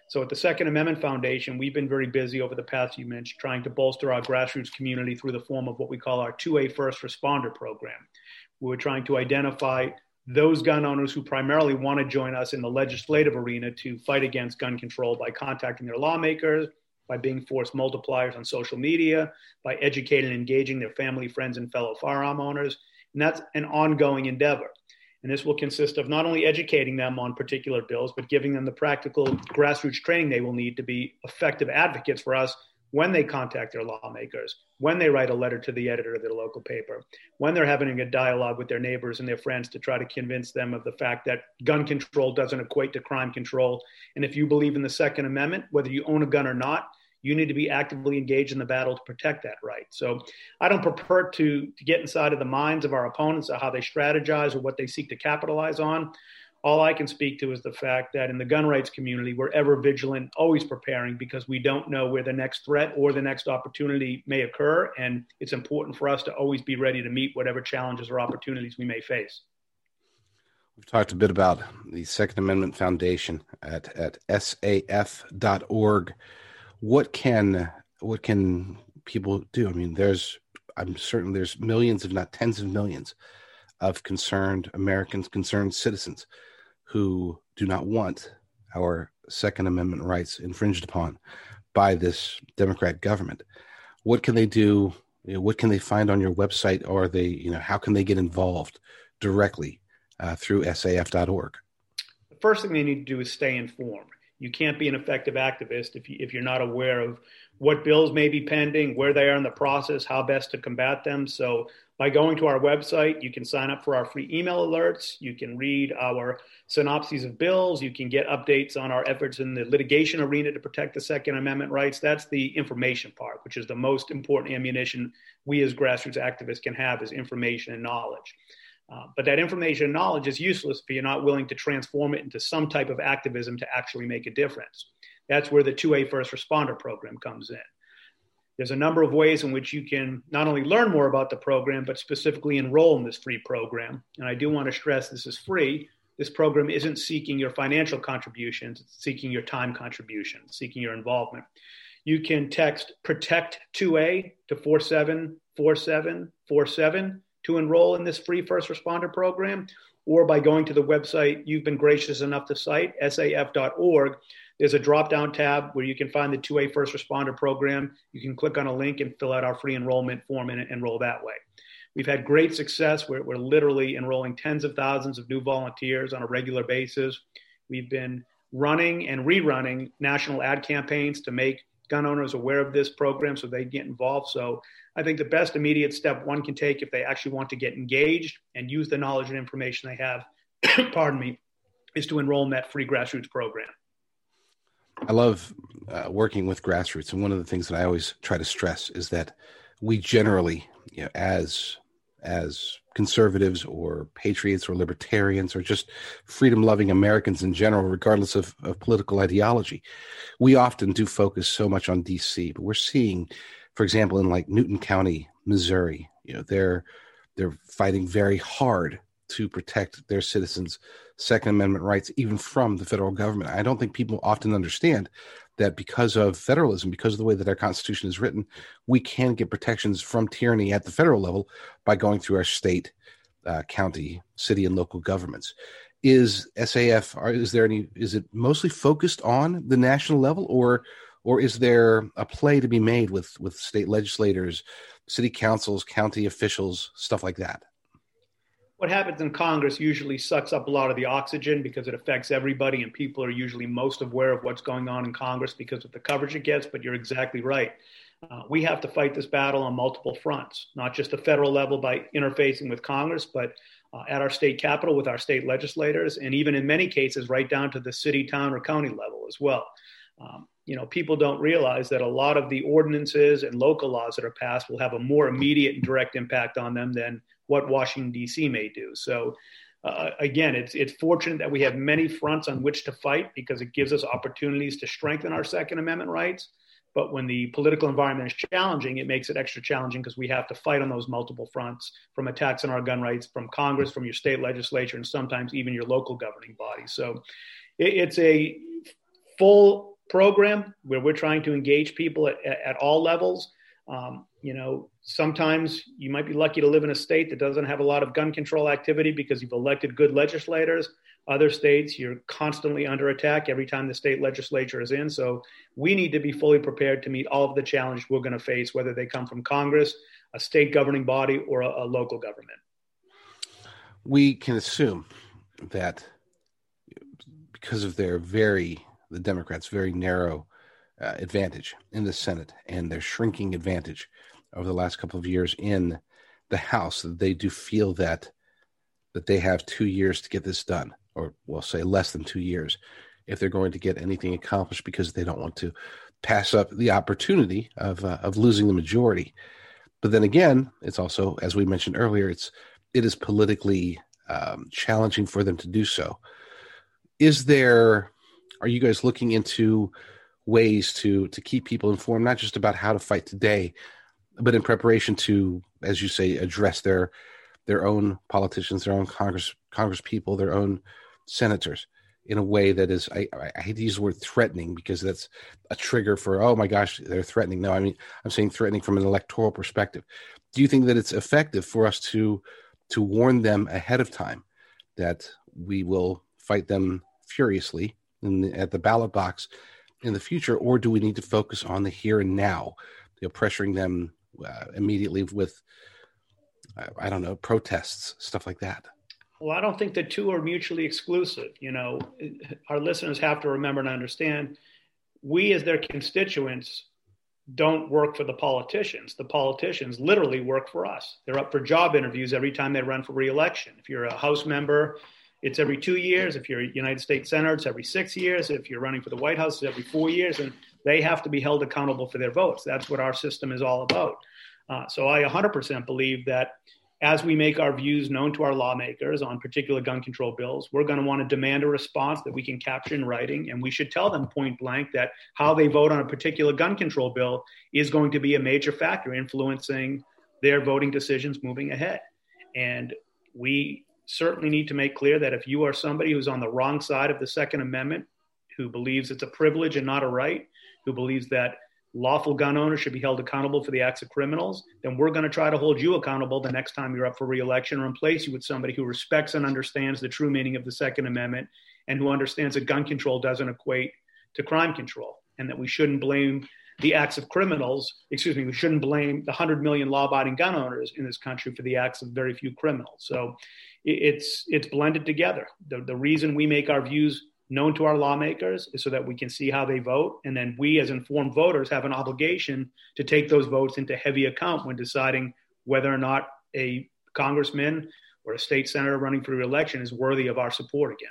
Speaker 4: So at the Second Amendment Foundation, we've been very busy over the past few months trying to bolster our grassroots community through the form of what we call our two A First Responder Program. We're trying to identify those gun owners who primarily want to join us in the legislative arena to fight against gun control by contacting their lawmakers, by being force multipliers on social media, by educating and engaging their family, friends, and fellow firearm owners. And that's an ongoing endeavor. And this will consist of not only educating them on particular bills, but giving them the practical grassroots training they will need to be effective advocates for us when they contact their lawmakers, when they write a letter to the editor of their local paper, when they're having a dialogue with their neighbors and their friends to try to convince them of the fact that gun control doesn't equate to crime control. And if you believe in the Second Amendment, whether you own a gun or not, you need to be actively engaged in the battle to protect that right. So I don't purport to, to get inside of the minds of our opponents or how they strategize or what they seek to capitalize on. All I can speak to is the fact that in the gun rights community, we're ever vigilant, always preparing, because we don't know where the next threat or the next opportunity may occur. And it's important for us to always be ready to meet whatever challenges or opportunities we may face.
Speaker 3: We've talked a bit about the Second Amendment Foundation at, at S A F dot org. What can what can people do? I mean, there's I'm certain there's millions, if not tens of millions, of concerned Americans, concerned citizens who do not want our Second Amendment rights infringed upon by this Democrat government. What can they do? You know, what can they find on your website? Or they, you know, how can they get involved directly uh, through S A F dot org?
Speaker 4: The first thing they need to do is stay informed. You can't be an effective activist if, you, if you're not aware of what bills may be pending, where they are in the process, how best to combat them. So by going to our website, you can sign up for our free email alerts. You can read our synopses of bills. You can get updates on our efforts in the litigation arena to protect the Second Amendment rights. That's the information part, which is the most important ammunition we as grassroots activists can have, is information and knowledge. Uh, but that information and knowledge is useless if you're not willing to transform it into some type of activism to actually make a difference. That's where the two A First Responder Program comes in. There's a number of ways in which you can not only learn more about the program, but specifically enroll in this free program. And I do want to stress this is free. This program isn't seeking your financial contributions, it's seeking your time contributions, seeking your involvement. You can text PROTECT two A to four seven four seven four seven to enroll in this free first responder program, or by going to the website you've been gracious enough to cite, S A F dot org. There's a drop-down tab where you can find the two A First Responder Program. You can click on a link and fill out our free enrollment form and enroll that way. We've had great success. We're, we're literally enrolling tens of thousands of new volunteers on a regular basis. We've been running and rerunning national ad campaigns to make gun owners aware of this program so they get involved. So I think the best immediate step one can take if they actually want to get engaged and use the knowledge and information they have, pardon me, is to enroll in that free grassroots program.
Speaker 3: I love uh, working with grassroots. And one of the things that I always try to stress is that we generally, you know, as, as conservatives or patriots or libertarians or just freedom-loving Americans in general, regardless of, of political ideology, we often do focus so much on D C. But we're seeing, for example, in like Newton County, Missouri, you know, they're they're fighting very hard to protect their citizens' Second Amendment rights, even from the federal government. I don't think people often understand that because of federalism, because of the way that our Constitution is written, we can get protections from tyranny at the federal level by going through our state, uh, county, city, and local governments. Is S A F, are, is there any, is it mostly focused on the national level, or or is there a play to be made with, with state legislators, city councils, county officials, stuff like that?
Speaker 4: What happens in Congress usually sucks up a lot of the oxygen because it affects everybody, and people are usually most aware of what's going on in Congress because of the coverage it gets. But you're exactly right. Uh, we have to fight this battle on multiple fronts, not just the federal level by interfacing with Congress, but uh, at our state capitol with our state legislators, and even in many cases right down to the city, town, or county level as well. Um, you know, people don't realize that a lot of the ordinances and local laws that are passed will have a more immediate and direct impact on them than what Washington, D C may do. So uh, again, it's it's fortunate that we have many fronts on which to fight because it gives us opportunities to strengthen our Second Amendment rights. But when the political environment is challenging, it makes it extra challenging because we have to fight on those multiple fronts, from attacks on our gun rights, from Congress, from your state legislature, and sometimes even your local governing body. So it, it's a full program where we're trying to engage people at, at, at all levels. Um, you know, sometimes you might be lucky to live in a state that doesn't have a lot of gun control activity because you've elected good legislators. Other states, you're constantly under attack every time the state legislature is in. So we need to be fully prepared to meet all of the challenges we're going to face, whether they come from Congress, a state governing body, or a, a local government.
Speaker 3: We can assume that because of their very, the Democrats' very narrow uh, advantage in the Senate and their shrinking advantage over the last couple of years in the House, that they do feel that that they have two years to get this done, or we'll say less than two years, if they're going to get anything accomplished, because they don't want to pass up the opportunity of uh, of losing the majority. But then again, it's also, as we mentioned earlier, it's it is politically um, challenging for them to do so. Is there, are you guys looking into ways to to keep people informed, not just about how to fight today, but in preparation to, as you say, address their their own politicians, their own Congress Congress people, their own senators in a way that is, I, I hate to use the word threatening because that's a trigger for, oh my gosh, they're threatening. No, I mean, I'm saying threatening from an electoral perspective. Do you think that it's effective for us to to warn them ahead of time that we will fight them furiously in the, at the ballot box in the future, or do we need to focus on the here and now, you know, pressuring them uh, immediately with, uh, I don't know, protests, stuff like that?
Speaker 4: Well, I don't think the two are mutually exclusive. You know, our listeners have to remember and understand, we as their constituents don't work for the politicians. The politicians literally work for us. They're up for job interviews every time they run for re-election. If you're a House member, it's every two years. If you're a United States Senator, it's every six years. If you're running for the White House, it's every four years. And they have to be held accountable for their votes. That's what our system is all about. Uh, so I one hundred percent believe that as we make our views known to our lawmakers on particular gun control bills, we're going to want to demand a response that we can capture in writing. And we should tell them point blank that how they vote on a particular gun control bill is going to be a major factor influencing their voting decisions moving ahead. And we certainly need to make clear that if you are somebody who's on the wrong side of the Second Amendment, who believes it's a privilege and not a right, who believes that lawful gun owners should be held accountable for the acts of criminals, then we're going to try to hold you accountable the next time you're up for re-election, or replace you with somebody who respects and understands the true meaning of the Second Amendment, and who understands that gun control doesn't equate to crime control, and that we shouldn't blame the acts of criminals, excuse me, we shouldn't blame the one hundred million law-abiding gun owners in this country for the acts of very few criminals. So it's it's blended together. The, the reason we make our views known to our lawmakers is so that we can see how they vote. And then we as informed voters have an obligation to take those votes into heavy account when deciding whether or not a congressman or a state senator running for re-election is worthy of our support again.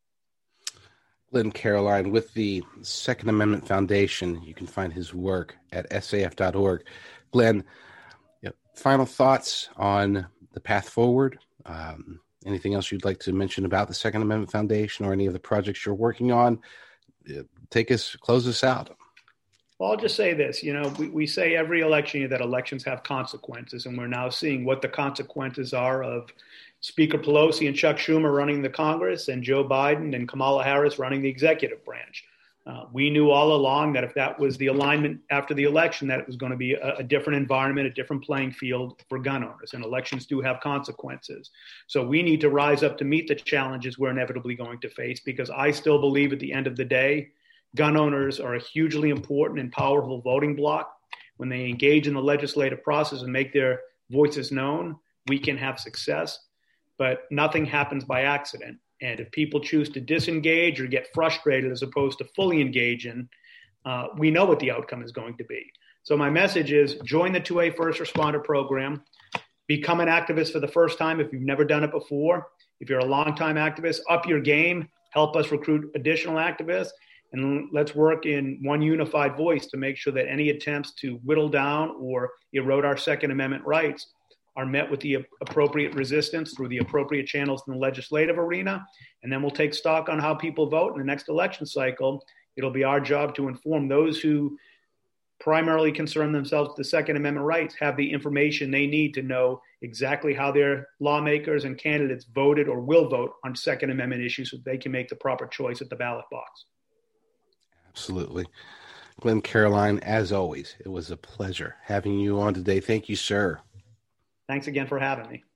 Speaker 3: Glenn Caroline with the Second Amendment Foundation. You can find his work at S A F dot org. Glenn, you know, final thoughts on the path forward? Um, Anything else you'd like to mention about the Second Amendment Foundation or any of the projects you're working on? Take us, close us out.
Speaker 4: Well, I'll just say this. You know, we, we say every election year that elections have consequences, and we're now seeing what the consequences are of Speaker Pelosi and Chuck Schumer running the Congress, and Joe Biden and Kamala Harris running the executive branch. Uh, we knew all along that if that was the alignment after the election, that it was going to be a, a different environment, a different playing field for gun owners. And elections do have consequences. So we need to rise up to meet the challenges we're inevitably going to face, because I still believe at the end of the day, gun owners are a hugely important and powerful voting bloc. When they engage in the legislative process and make their voices known, we can have success. But nothing happens by accident. And if people choose to disengage or get frustrated as opposed to fully engage in, uh, we know what the outcome is going to be. So my message is join the two A First Responder Program. Become an activist for the first time if you've never done it before. If you're a longtime activist, up your game. Help us recruit additional activists. And let's work in one unified voice to make sure that any attempts to whittle down or erode our Second Amendment rights are met with the appropriate resistance through the appropriate channels in the legislative arena. And then we'll take stock on how people vote in the next election cycle. It'll be our job to inform those who primarily concern themselves with the Second Amendment rights, have the information they need to know exactly how their lawmakers and candidates voted or will vote on Second Amendment issues so they can make the proper choice at the ballot box.
Speaker 3: Absolutely. Glenn Caroline, as always, it was a pleasure having you on today. Thank you, sir.
Speaker 4: Thanks again for having me.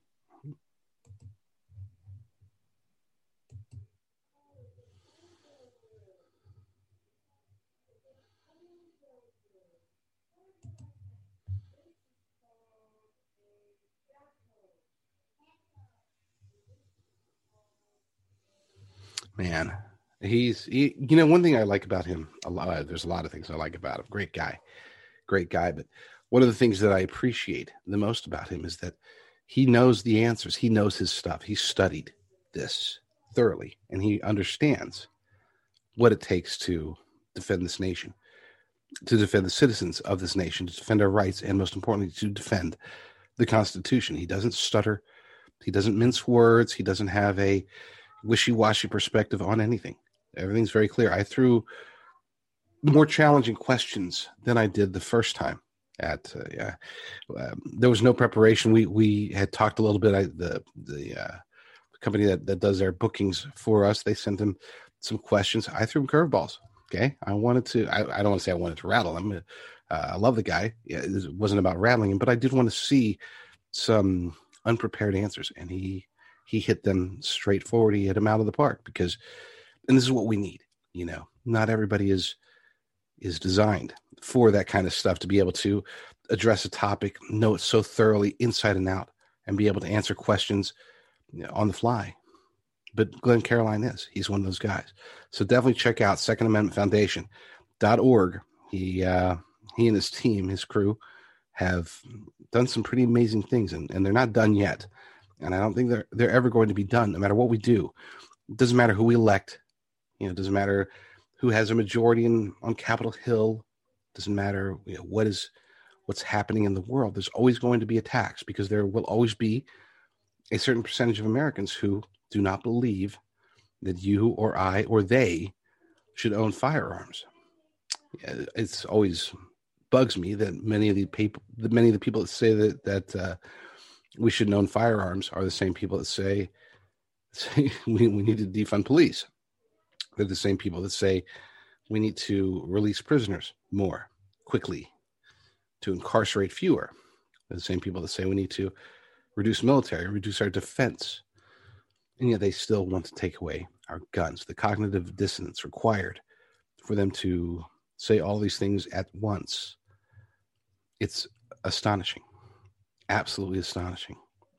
Speaker 3: Man, he's, he, you know, one thing I like about him, a lot, there's a lot of things I like about him. Great guy, great guy. But one of the things that I appreciate the most about him is that he knows the answers. He knows his stuff. He studied this thoroughly, and he understands what it takes to defend this nation, to defend the citizens of this nation, to defend our rights, and most importantly, to defend the Constitution. He doesn't stutter. He doesn't mince words. He doesn't have a wishy-washy perspective on anything. Everything's very clear. I threw more challenging questions than I did the first time. At uh, yeah, um, there was no preparation. We we had talked a little bit. I, the the uh, company that, that does our bookings for us, they sent him some questions. I threw him curveballs. Okay, I wanted to. I, I don't want to say I wanted to rattle him. Uh, I love the guy. Yeah, it wasn't about rattling him, but I did want to see some unprepared answers, and he. He hit them straightforward. He hit them out of the park because, and this is what we need. You know, not everybody is is designed for that kind of stuff, to be able to address a topic, know it so thoroughly inside and out, and be able to answer questions, you know, on the fly. But Glenn Caroline is. He's one of those guys. So definitely check out Second Amendment Foundation dot org. He uh, he and his team, his crew, have done some pretty amazing things, and, and they're not done yet. And I don't think they're they're ever going to be done, no matter what we do. It doesn't matter who we elect. You know, it doesn't matter who has a majority in, on Capitol Hill. It doesn't matter, you know, what is what's happening in the world. There's always going to be attacks, because there will always be a certain percentage of Americans who do not believe that you or I or they should own firearms. It's always bugs me that many of the people, that many of the people that say that that. Uh, we should own firearms are the same people that say, say we, we need to defund police. They're the same people that say we need to release prisoners more quickly, to incarcerate fewer. They're the same people that say we need to reduce military, reduce our defense. And yet they still want to take away our guns. The cognitive dissonance required for them to say all these things at once. It's astonishing. Absolutely astonishing.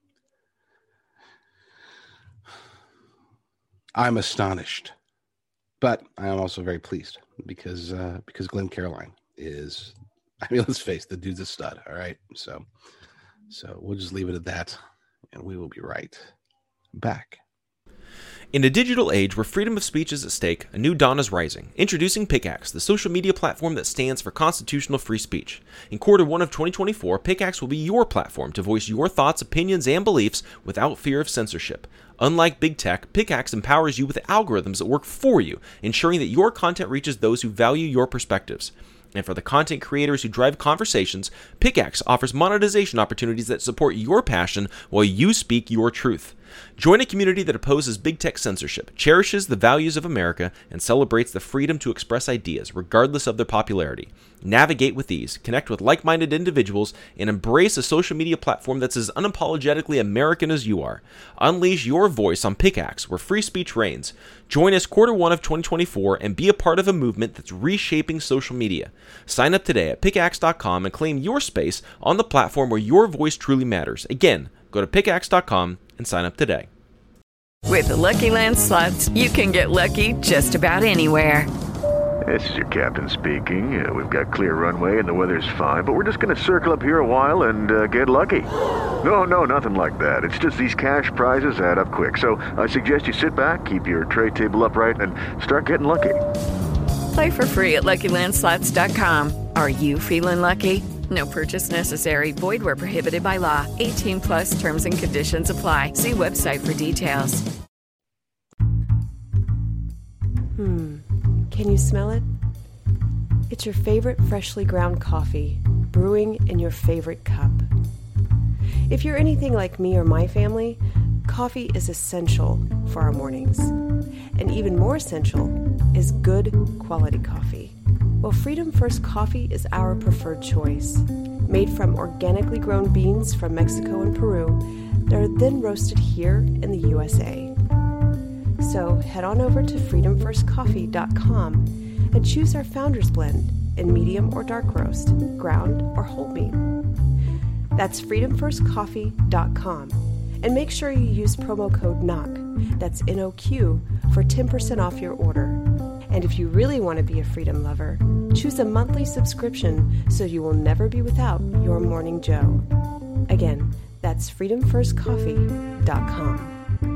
Speaker 3: I'm astonished, but I am also very pleased because uh, because Glenn Caroline is, I mean, let's face it, the dude's a stud. All right, so so we'll just leave it at that, and we will be right back.
Speaker 1: In a digital age where freedom of speech is at stake, a new dawn is rising. Introducing Pickaxe, the social media platform that stands for constitutional free speech. In quarter one of twenty twenty-four, Pickaxe will be your platform to voice your thoughts, opinions, and beliefs without fear of censorship. Unlike big tech, Pickaxe empowers you with algorithms that work for you, ensuring that your content reaches those who value your perspectives. And for the content creators who drive conversations, Pickaxe offers monetization opportunities that support your passion while you speak your truth. Join a community that opposes big tech censorship, cherishes the values of America, and celebrates the freedom to express ideas regardless of their popularity. Navigate with ease, connect with like-minded individuals, and embrace a social media platform that's as unapologetically American as you are. Unleash your voice on Pickaxe, where free speech reigns. Join us quarter one of twenty twenty-four and be a part of a movement that's reshaping social media. Sign up today at pickaxe dot com and claim your space on the platform where your voice truly matters. Again, go to pickaxe dot com and sign up today.
Speaker 5: With the Lucky Land Slots, you can get lucky just about anywhere.
Speaker 6: This is your captain speaking. Uh, we've got clear runway and the weather's fine, but we're just going to circle up here a while and uh, get lucky. No, no, nothing like that. It's just these cash prizes add up quick. So I suggest you sit back, keep your tray table upright, and start getting lucky.
Speaker 5: Play for free at lucky land slots dot com. Are you feeling lucky? No purchase necessary. Void where prohibited by law. eighteen plus terms and conditions apply. See website for details.
Speaker 2: Hmm. Can you smell it? It's your favorite freshly ground coffee, brewing in your favorite cup. If you're anything like me or my family, coffee is essential for our mornings. And even more essential is good quality coffee. Well, Freedom First Coffee is our preferred choice. Made from organically grown beans from Mexico and Peru, they're then roasted here in the U S A. So head on over to freedom first coffee dot com and choose our Founders Blend in medium or dark roast, ground or whole bean. That's freedom first coffee dot com. And make sure you use promo code N O Q, that's N O Q, for ten percent off your order. And if you really want to be a Freedom lover, choose a monthly subscription so you will never be without your Morning Joe. Again, that's freedom first coffee dot com.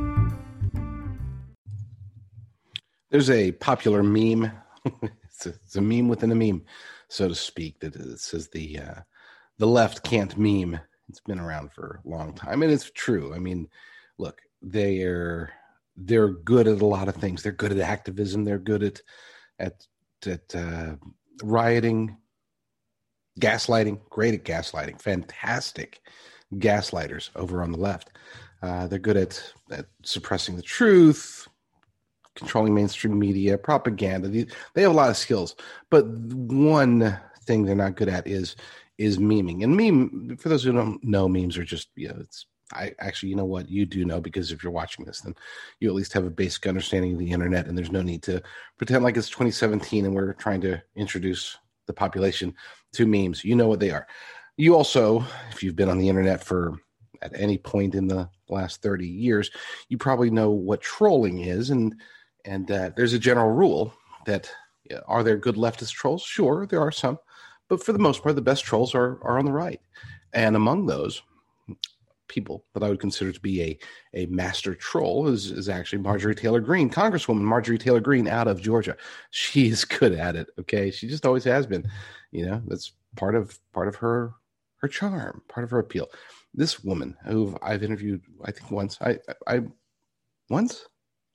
Speaker 3: There's a popular meme. it's, a, it's a meme within a meme, so to speak, that it says the uh, the left can't meme. It's been around for a long time, and it's true. I mean, look, they're they're good at a lot of things. They're good at activism. They're good at at at uh, rioting, gaslighting. Great at gaslighting. Fantastic gaslighters over on the left. Uh, they're good at, at suppressing the truth, controlling mainstream media, propaganda. They have a lot of skills, but one thing they're not good at is is memeing. And meme, for those who don't know, memes are just, you know, it's, I actually, you know what, you do know, because if you're watching this, then you at least have a basic understanding of the internet, and there's no need to pretend like it's twenty seventeen and we're trying to introduce the population to memes. You know what they are. You also, if you've been on the internet for at any point in the last thirty years, you probably know what trolling is. And and uh, there's a general rule that, yeah, are there good leftist trolls? Sure, there are some. But for the most part, the best trolls are, are on the right. And among those people that I would consider to be a, a master troll is, is actually Marjorie Taylor Greene, Congresswoman Marjorie Taylor Greene out of Georgia. She is good at it, okay? She just always has been. You know, that's part of part of her her charm, part of her appeal. This woman who I've interviewed, I think once, I, I, I once,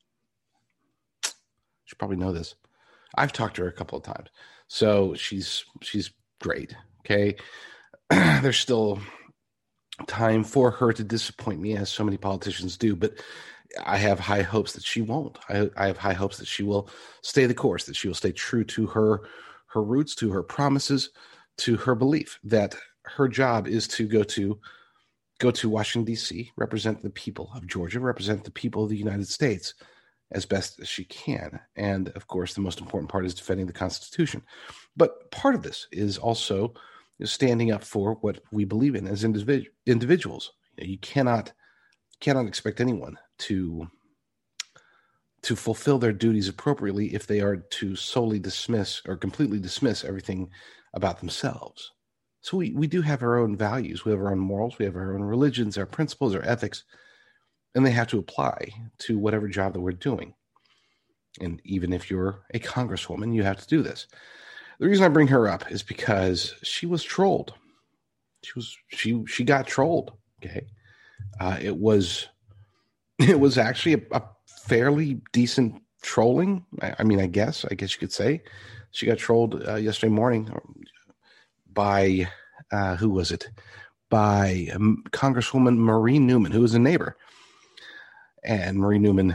Speaker 3: she probably know this. I've talked to her a couple of times, so she's she's great. Okay, there's still time for her to disappoint me, as so many politicians do, but I have high hopes that she won't. I, I have high hopes that she will stay the course, that she will stay true to her her roots, to her promises, to her belief that her job is to go to go to Washington, D C, represent the people of Georgia, represent the people of the United States as best as she can. And of course, the most important part is defending the Constitution. But part of this is also standing up for what we believe in as individ- individuals. You know, you cannot cannot expect anyone to to fulfill their duties appropriately if they are to solely dismiss or completely dismiss everything about themselves. So we, we do have our own values. We have our own morals. We have our own religions, our principles, our ethics, and they have to apply to whatever job that we're doing. And even if you're a congresswoman, you have to do this. The reason I bring her up is because she was trolled. She was she she got trolled. Okay, uh, it was it was actually a, a fairly decent trolling. I, I mean, I guess I guess you could say she got trolled uh, yesterday morning by uh, who was it? By um, Congresswoman Marie Newman, who was a neighbor. And Marie Newman,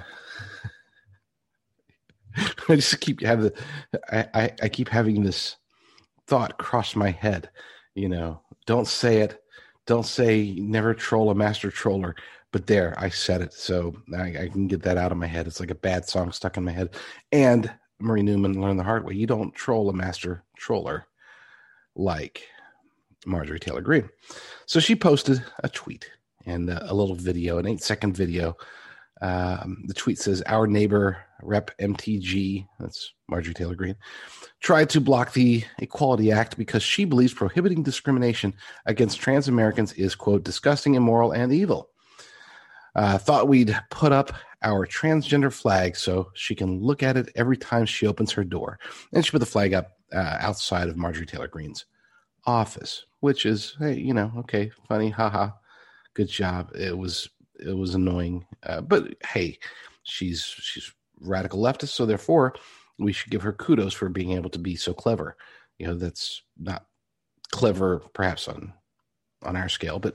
Speaker 3: I just keep having the, I, I, I keep having this thought cross my head. You know, don't say it. Don't say never troll a master troller. But there, I said it, so I, I can get that out of my head. It's like a bad song stuck in my head. And Marie Newman learned the hard way. You don't troll a master troller like Marjorie Taylor Greene. So she posted a tweet and a, a little video, an eight-second video. Um, the tweet says, our neighbor, Rep M T G, that's Marjorie Taylor Greene, tried to block the Equality Act because she believes prohibiting discrimination against trans Americans is, quote, disgusting, immoral, and evil. Uh, thought we'd put up our transgender flag so she can look at it every time she opens her door. And she put the flag up uh, outside of Marjorie Taylor Greene's office, which is, hey, you know, okay, funny, haha, good job. It was it was annoying, uh, but hey, she's she's radical leftist, so therefore we should give her kudos for being able to be so clever. You know, that's not clever perhaps on on our scale, but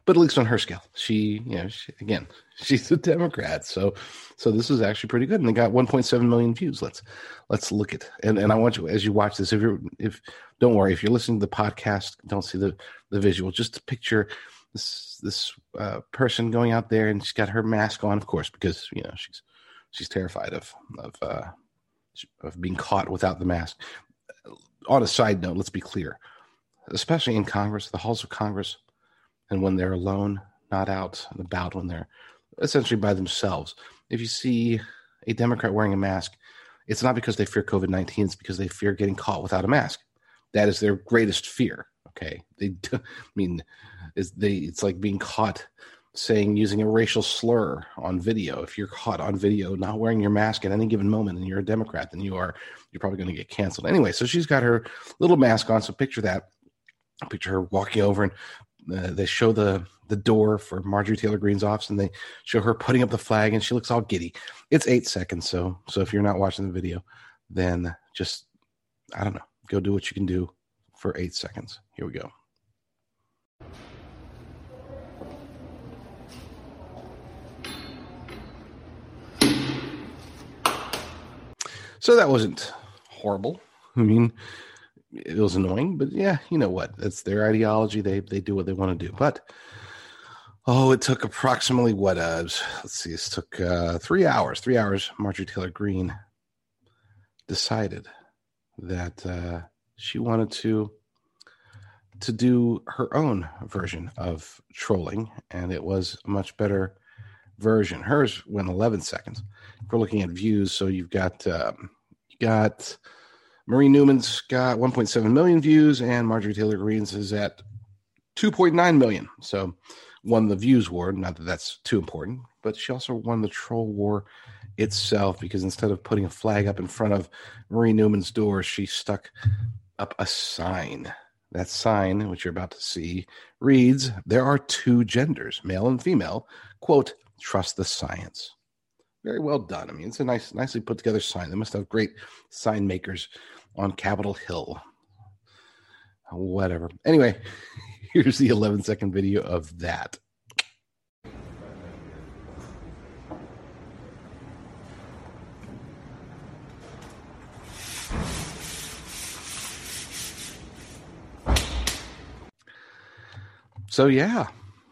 Speaker 3: but at least on her scale, she, you know, she, again, she's a Democrat. So, so this is actually pretty good. And they got one point seven million views. Let's, let's look at, and, and I want you, as you watch this, if you're, if, don't worry, if you're listening to the podcast, don't see the, the visual, just picture this, this uh, person going out there, and she's got her mask on, of course, because, you know, she's, she's terrified of, of, uh, of being caught without the mask. On a side note, let's be clear, especially in Congress, the halls of Congress, and when they're alone, not out and about, when they're essentially by themselves. If you see a Democrat wearing a mask, it's not because they fear COVID nineteen. It's because they fear getting caught without a mask. That is their greatest fear. Okay, they do, I mean, is they? It's like being caught saying using a racial slur on video. If you're caught on video not wearing your mask at any given moment, and you're a Democrat, then you are you're probably going to get canceled anyway. So she's got her little mask on. So picture that. Picture her walking over, and uh, they show the the door for Marjorie Taylor Greene's office, and they show her putting up the flag, and she looks all giddy. It's eight seconds, so so if you're not watching the video, then just, I don't know, go do what you can do for eight seconds. Here we go. So that wasn't horrible. I mean, it was annoying, but yeah, you know what? That's their ideology. They they do what they want to do. But oh, it took approximately what? Uh, let's see. It took uh, three hours. Three hours. Marjorie Taylor Greene decided that uh, she wanted to to do her own version of trolling, and it was a much better version. Hers went eleven seconds. If we're looking at views, so you've got um, you got. Marie Newman's got one point seven million views, and Marjorie Taylor Greene's is at two point nine million. So won the views war. Not that that's too important, but she also won the troll war itself, because instead of putting a flag up in front of Marie Newman's door, she stuck up a sign. That sign, which you're about to see, reads, "There are two genders, male and female. Quote, trust the science." Very well done. I mean, it's a nice, nicely put together sign. They must have great sign makers on Capitol Hill. Whatever. Anyway, here's the eleven second video of that. So yeah,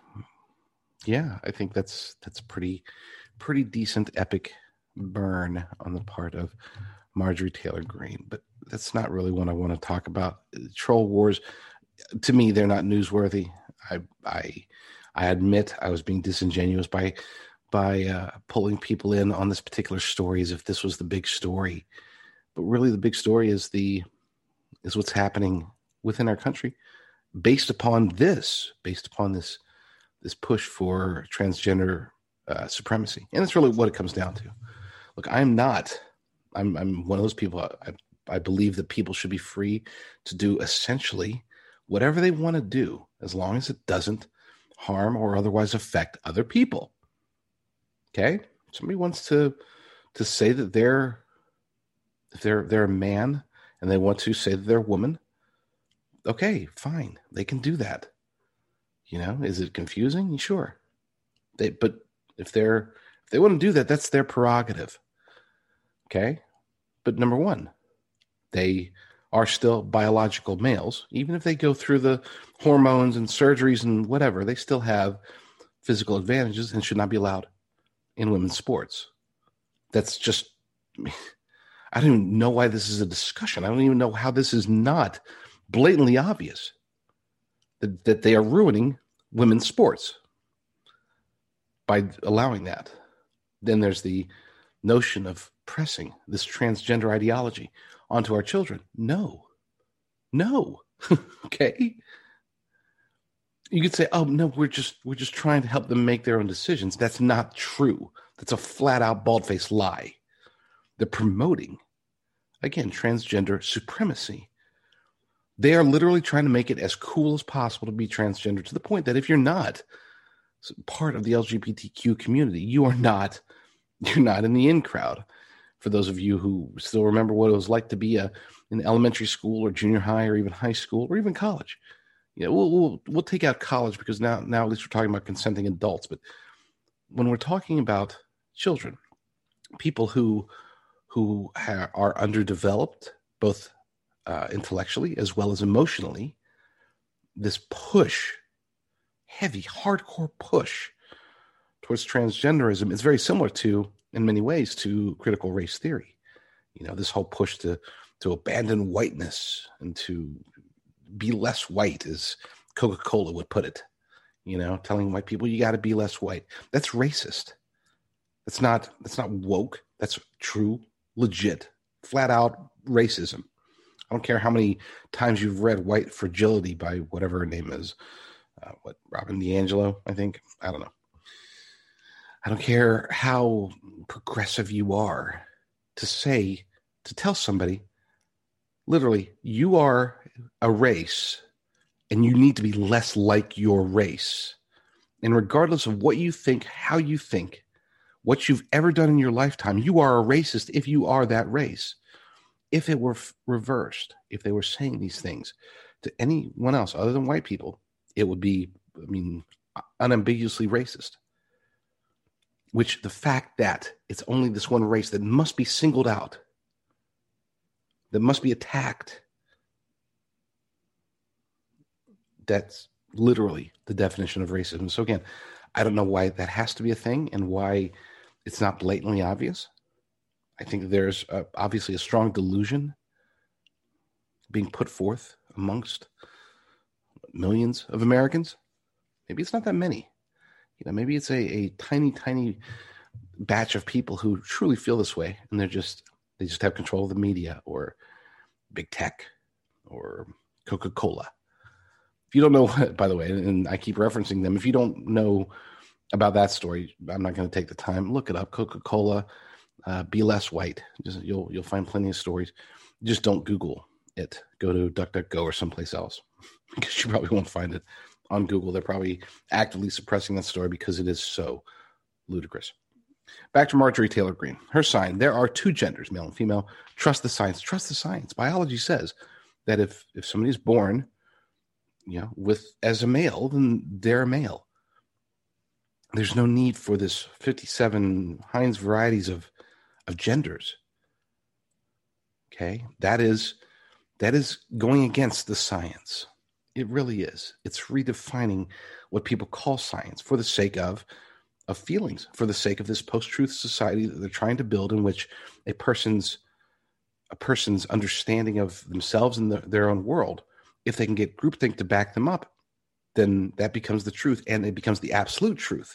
Speaker 3: yeah, I think that's that's pretty. Pretty decent epic burn on the part of Marjorie Taylor Greene, but that's not really what I want to talk about. Troll wars, to me, they're not newsworthy. I I I admit I was being disingenuous by by uh, pulling people in on this particular story as if this was the big story, but really the big story is the is what's happening within our country, based upon this, based upon this this push for transgender Uh, supremacy. And that's really what it comes down to. Look, I'm not, I'm I'm one of those people, I, I believe that people should be free to do essentially whatever they want to do, as long as it doesn't harm or otherwise affect other people. Okay? Somebody wants to to say that they're, if they're, they're a man and they want to say that they're a woman, okay, fine. They can do that. You know, is it confusing? Sure. They, but If they're if they want to do that, that's their prerogative. Okay? But number one, they are still biological males. Even if they go through the hormones and surgeries and whatever, they still have physical advantages and should not be allowed in women's sports. That's just, I don't even know why this is a discussion. I don't even know how this is not blatantly obvious that, that they are ruining women's sports by allowing that. Then there's the notion of pressing this transgender ideology onto our children. No, no. Okay. You could say, oh no, we're just, we're just trying to help them make their own decisions. That's not true. That's a flat out bald-faced lie. They're promoting, again, transgender supremacy. They are literally trying to make it as cool as possible to be transgender, to the point that if you're not part of the L G B T Q community, you are not, you're not in the in crowd. For those of you who still remember what it was like to be a, in elementary school or junior high or even high school or even college, you know, we'll, we'll we'll take out college because now now at least we're talking about consenting adults. But when we're talking about children, people who who ha- are underdeveloped, both uh, intellectually as well as emotionally, this push, heavy, hardcore push towards transgenderism is very similar to, in many ways, to critical race theory. You know, this whole push to to abandon whiteness and to be less white, as Coca-Cola would put it. You know, telling white people you got to be less white. That's racist. That's not. That's not woke. That's true, legit, flat out racism. I don't care how many times you've read White Fragility by whatever her name is. Uh, what Robin DiAngelo, I think. I don't know. I don't care how progressive you are to say, to tell somebody, literally, you are a race and you need to be less like your race. And regardless of what you think, how you think, what you've ever done in your lifetime, you are a racist if you are that race. If it were f- reversed, if they were saying these things to anyone else other than white people, it would be, I mean, unambiguously racist. Which the fact that it's only this one race that must be singled out, that must be attacked, that's literally the definition of racism. So again, I don't know why that has to be a thing and why it's not blatantly obvious. I think there's a, obviously a strong delusion being put forth amongst millions of Americans. Maybe it's not that many. You know, maybe it's a, a tiny, tiny batch of people who truly feel this way, and they're just they just have control of the media or big tech or Coca-Cola. If you don't know, by the way, and I keep referencing them, if you don't know about that story, I'm not going to take the time. Look it up. Coca-Cola, uh, be less white. Just, you'll you'll find plenty of stories. Just don't Google it. Go to DuckDuckGo or someplace else because you probably won't find it on Google. They're probably actively suppressing that story because it is so ludicrous. Back to Marjorie Taylor Greene. Her sign, there are two genders, male and female. Trust the science. Trust the science. Biology says that if, if somebody's born, you know, with as a male, then they're a male. There's no need for this fifty-seven Heinz varieties of, of genders. Okay? That is, that is going against the science. It really is. It's redefining what people call science for the sake of, of feelings, for the sake of this post-truth society that they're trying to build, in which a person's a person's understanding of themselves and the, their own world, if they can get groupthink to back them up, then that becomes the truth, and it becomes the absolute truth.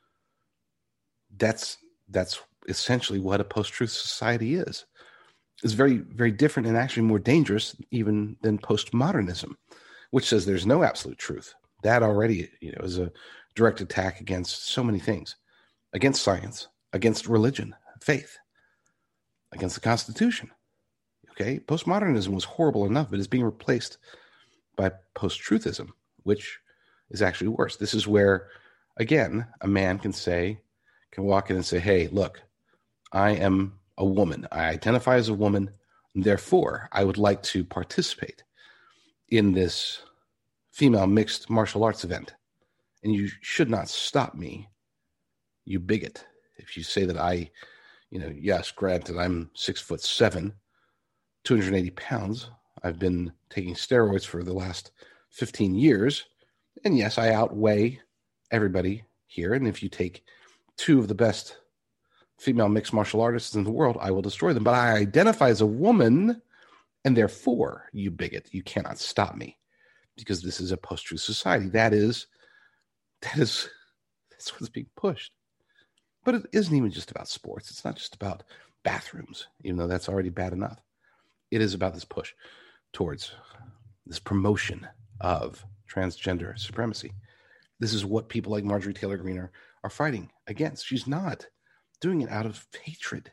Speaker 3: That's that's essentially what a post-truth society is. It's very, very different and actually more dangerous even than postmodernism, which says there's no absolute truth. That already, you know, is a direct attack against so many things, against science, against religion, faith, against the Constitution. Okay, postmodernism was horrible enough, but it's being replaced by post-truthism, which is actually worse. This is where, again, a man can say, can walk in and say, hey, look, I am a woman. I identify as a woman, and therefore I would like to participate in this female mixed martial arts event. And you should not stop me, you bigot. If you say that I, you know, yes, granted, I'm six foot seven, two hundred eighty pounds. I've been taking steroids for the last fifteen years. And yes, I outweigh everybody here. And if you take two of the best female mixed martial artists in the world, I will destroy them. But I identify as a woman, and therefore, you bigot, you cannot stop me, because this is a post-truth society. That is, that is, that's what's being pushed. But it isn't even just about sports. It's not just about bathrooms, even though that's already bad enough. It is about this push towards this promotion of transgender supremacy. This is what people like Marjorie Taylor Greene are, are fighting against. She's not doing it out of hatred.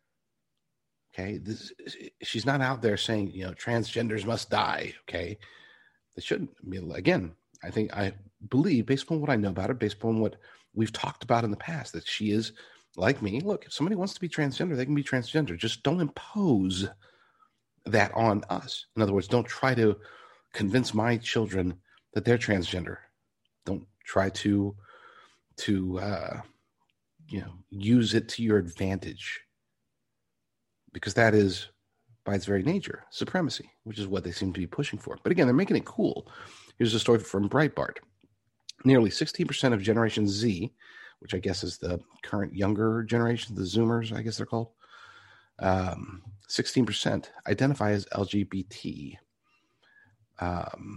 Speaker 3: Okay, this, she's not out there saying, you know, transgenders must die. Okay, they shouldn't. I mean, again, I think I believe, based upon what I know about her, based upon what we've talked about in the past, that she is like me. Look, if somebody wants to be transgender, they can be transgender. Just don't impose that on us. In other words, don't try to convince my children that they're transgender. Don't try to, to uh, you know, use it to your advantage, because that is, by its very nature, supremacy, which is what they seem to be pushing for. But again, they're making it cool. Here's a story from Breitbart. Nearly sixteen percent of Generation Z, which I guess is the current younger generation, the Zoomers, I guess they're called, um, sixteen percent identify as L G B T. Um,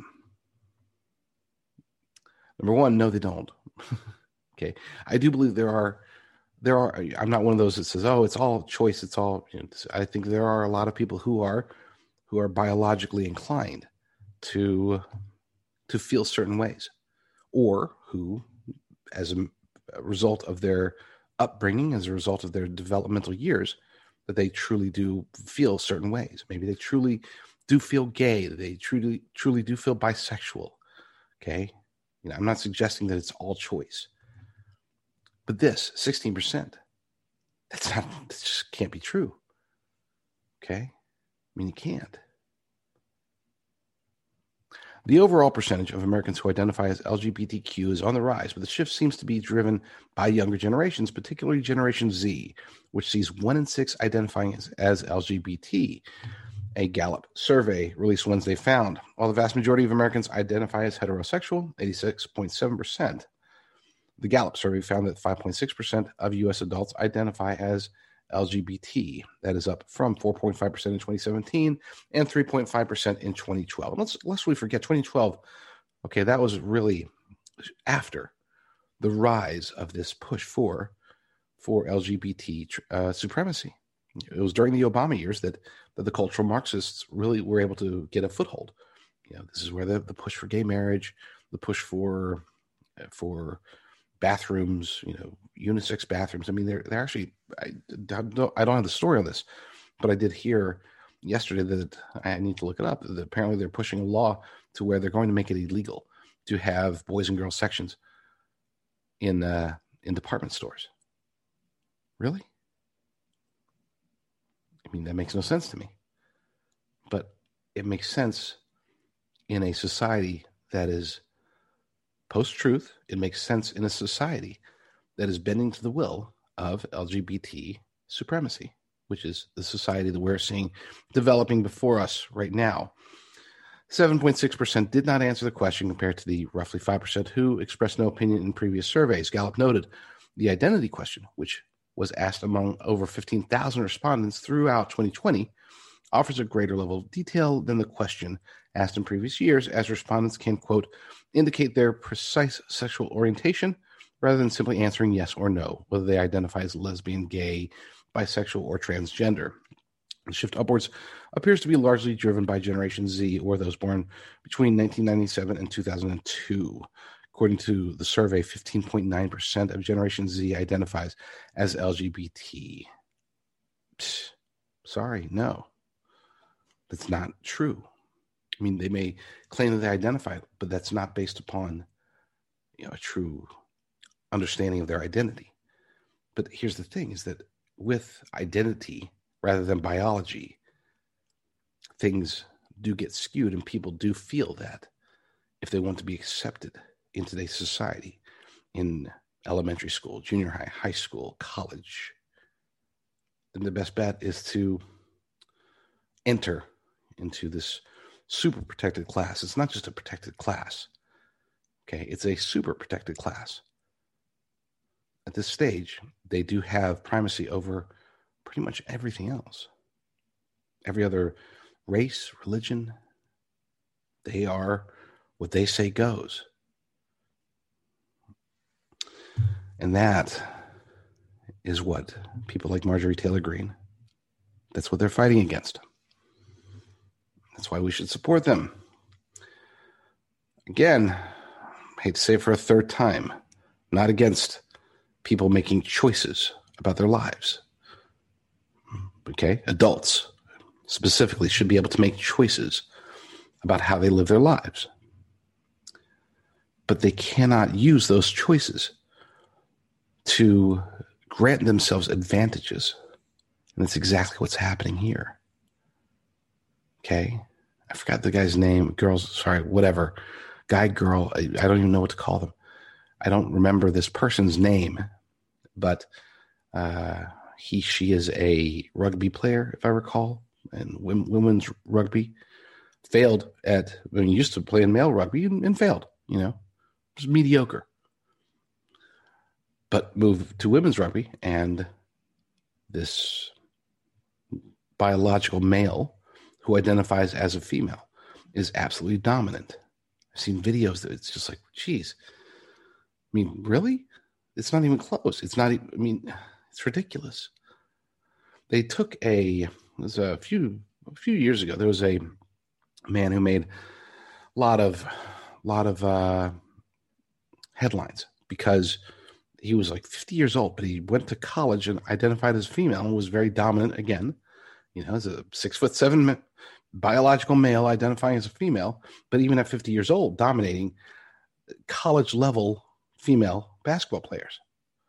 Speaker 3: number one, no, they don't. Okay. I do believe there are, there are, I'm not one of those that says, oh, it's all choice. It's all, you know, I think there are a lot of people who are, who are biologically inclined to, to feel certain ways, or who, as a, a result of their upbringing, as a result of their developmental years, that they truly do feel certain ways. Maybe they truly do feel gay. They truly, truly do feel bisexual. Okay. You know, I'm not suggesting that it's all choice, but this sixteen percent, that's not, that just can't be true. Okay. I mean, you can't. The overall percentage of Americans who identify as L G B T Q is on the rise, but the shift seems to be driven by younger generations, particularly Generation Z, which sees one in six identifying as, as L G B T. A Gallup survey released Wednesday found, while the vast majority of Americans identify as heterosexual, eighty-six point seven percent, the Gallup survey found that five point six percent of U S adults identify as L G B T. That is up from four point five percent in twenty seventeen and three point five percent in twenty twelve. Let's, lest we forget, twenty twelve, okay, that was really after the rise of this push for, for L G B T uh, supremacy. It was during the Obama years that, that the cultural Marxists really were able to get a foothold. You know, this is where the, the push for gay marriage, the push for for bathrooms, you know, unisex bathrooms. I mean, they're they're actually. I, I don't I don't have the story on this, but I did hear yesterday that I need to look it up. That apparently they're pushing a law to where they're going to make it illegal to have boys and girls sections in uh, in department stores. Really? I mean, that makes no sense to me. But it makes sense in a society that is post-truth. It makes sense in a society that is bending to the will of L G B T supremacy, which is the society that we're seeing developing before us right now. seven point six percent did not answer the question compared to the roughly five percent who expressed no opinion in previous surveys. Gallup noted the identity question, which was asked among over fifteen thousand respondents throughout twenty twenty, offers a greater level of detail than the question asked in previous years, as respondents can, quote, indicate their precise sexual orientation rather than simply answering yes or no, whether they identify as lesbian, gay, bisexual, or transgender. The shift upwards appears to be largely driven by Generation Z, or those born between nineteen ninety-seven and two thousand two. According to the survey, fifteen point nine percent of Generation Z identifies as L G B T. Psst, sorry, no. That's not true. I mean, they may claim that they identify, but that's not based upon, you know, a true understanding of their identity. But here's the thing, is that with identity rather than biology, things do get skewed, and people do feel that if they want to be accepted in today's society, in elementary school, junior high, high school, college, then the best bet is to enter into this super protected class. It's not just a protected class. Okay, it's a super protected class. At this stage, they do have primacy over pretty much everything else. Every other race, religion, they are what they say goes. And that is what people like Marjorie Taylor Greene, that's what they're fighting against. That's why we should support them. Again, I hate to say it for a third time, not against people making choices about their lives. Okay? Adults specifically should be able to make choices about how they live their lives. But they cannot use those choices to grant themselves advantages. And that's exactly what's happening here. Okay? I forgot the guy's name. Girls, sorry, whatever. guy, girl. I, I don't even know what to call them. I don't remember this person's name, but uh, he, she is a rugby player, if I recall, and women's rugby. Failed at, I mean, used to play in male rugby and, and failed, you know, just mediocre. But moved to women's rugby, and this biological male who identifies as a female is absolutely dominant. I've seen videos that it's just like, geez. I mean, really? It's not even close. It's not even, I mean, it's ridiculous. They took a, it was a few, a few years ago, there was a man who made a lot of, lot of uh, headlines because he was like fifty years old, but he went to college and identified as female and was very dominant again. You know, as a six foot seven biological male identifying as a female, but even at fifty years old, dominating college level female basketball players.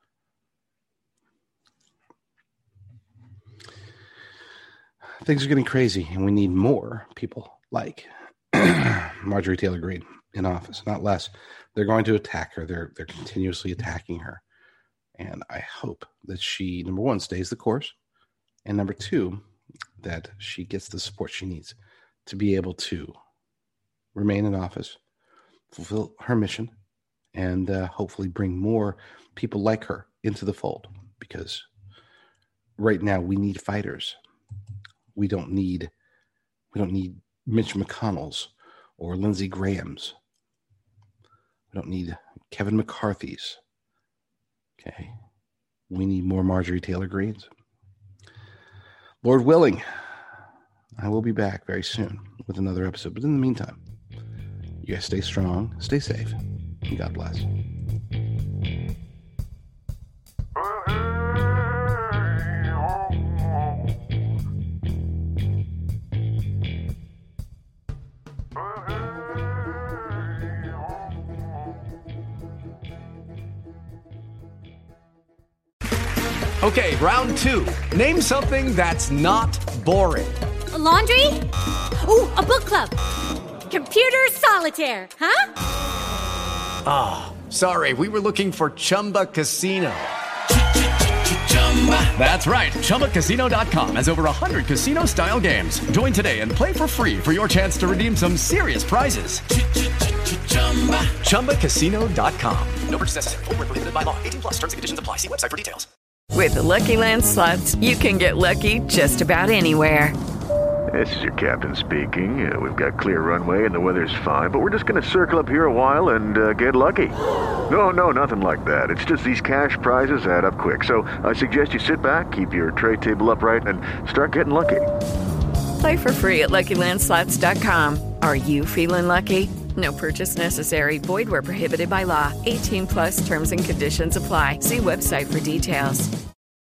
Speaker 3: Things are getting crazy, and we need more people like Marjorie Taylor Greene in office, not less. They're going to attack her. They're they're continuously attacking her. And I hope that she, number one, stays the course, and number two, that she gets the support she needs to be able to remain in office, fulfill her mission, and uh, hopefully bring more people like her into the fold. Because right now we need fighters. We don't need we don't need Mitch McConnell's or Lindsey Graham's. We don't need Kevin McCarthy's. Okay. We need more Marjorie Taylor Greenes. Lord willing, I will be back very soon with another episode. But in the meantime, you guys stay strong, stay safe, and God bless.
Speaker 7: Okay, round two. Name something that's not boring.
Speaker 8: A laundry? Ooh, a book club. Computer solitaire, huh?
Speaker 7: Ah, oh, sorry, we were looking for Chumba Casino. That's right, Chumba Casino dot com has over one hundred casino-style games. Join today and play for free for your chance to redeem some serious prizes. Chumba Casino dot com. No purchase necessary. Void where prohibited by law. eighteen plus terms and conditions apply. See website for details.
Speaker 5: With the Lucky Land Slots, you can get lucky just about anywhere.
Speaker 6: This is your captain speaking. Uh, we've got clear runway and the weather's fine, but we're just going to circle up here a while and uh, get lucky. No, no, nothing like that. It's just these cash prizes add up quick. So I suggest you sit back, keep your tray table upright, and start getting lucky.
Speaker 5: Play for free at Lucky Land Slots dot com. Are you feeling lucky? No purchase necessary. Void where prohibited by law. eighteen plus terms and conditions apply. See website for details.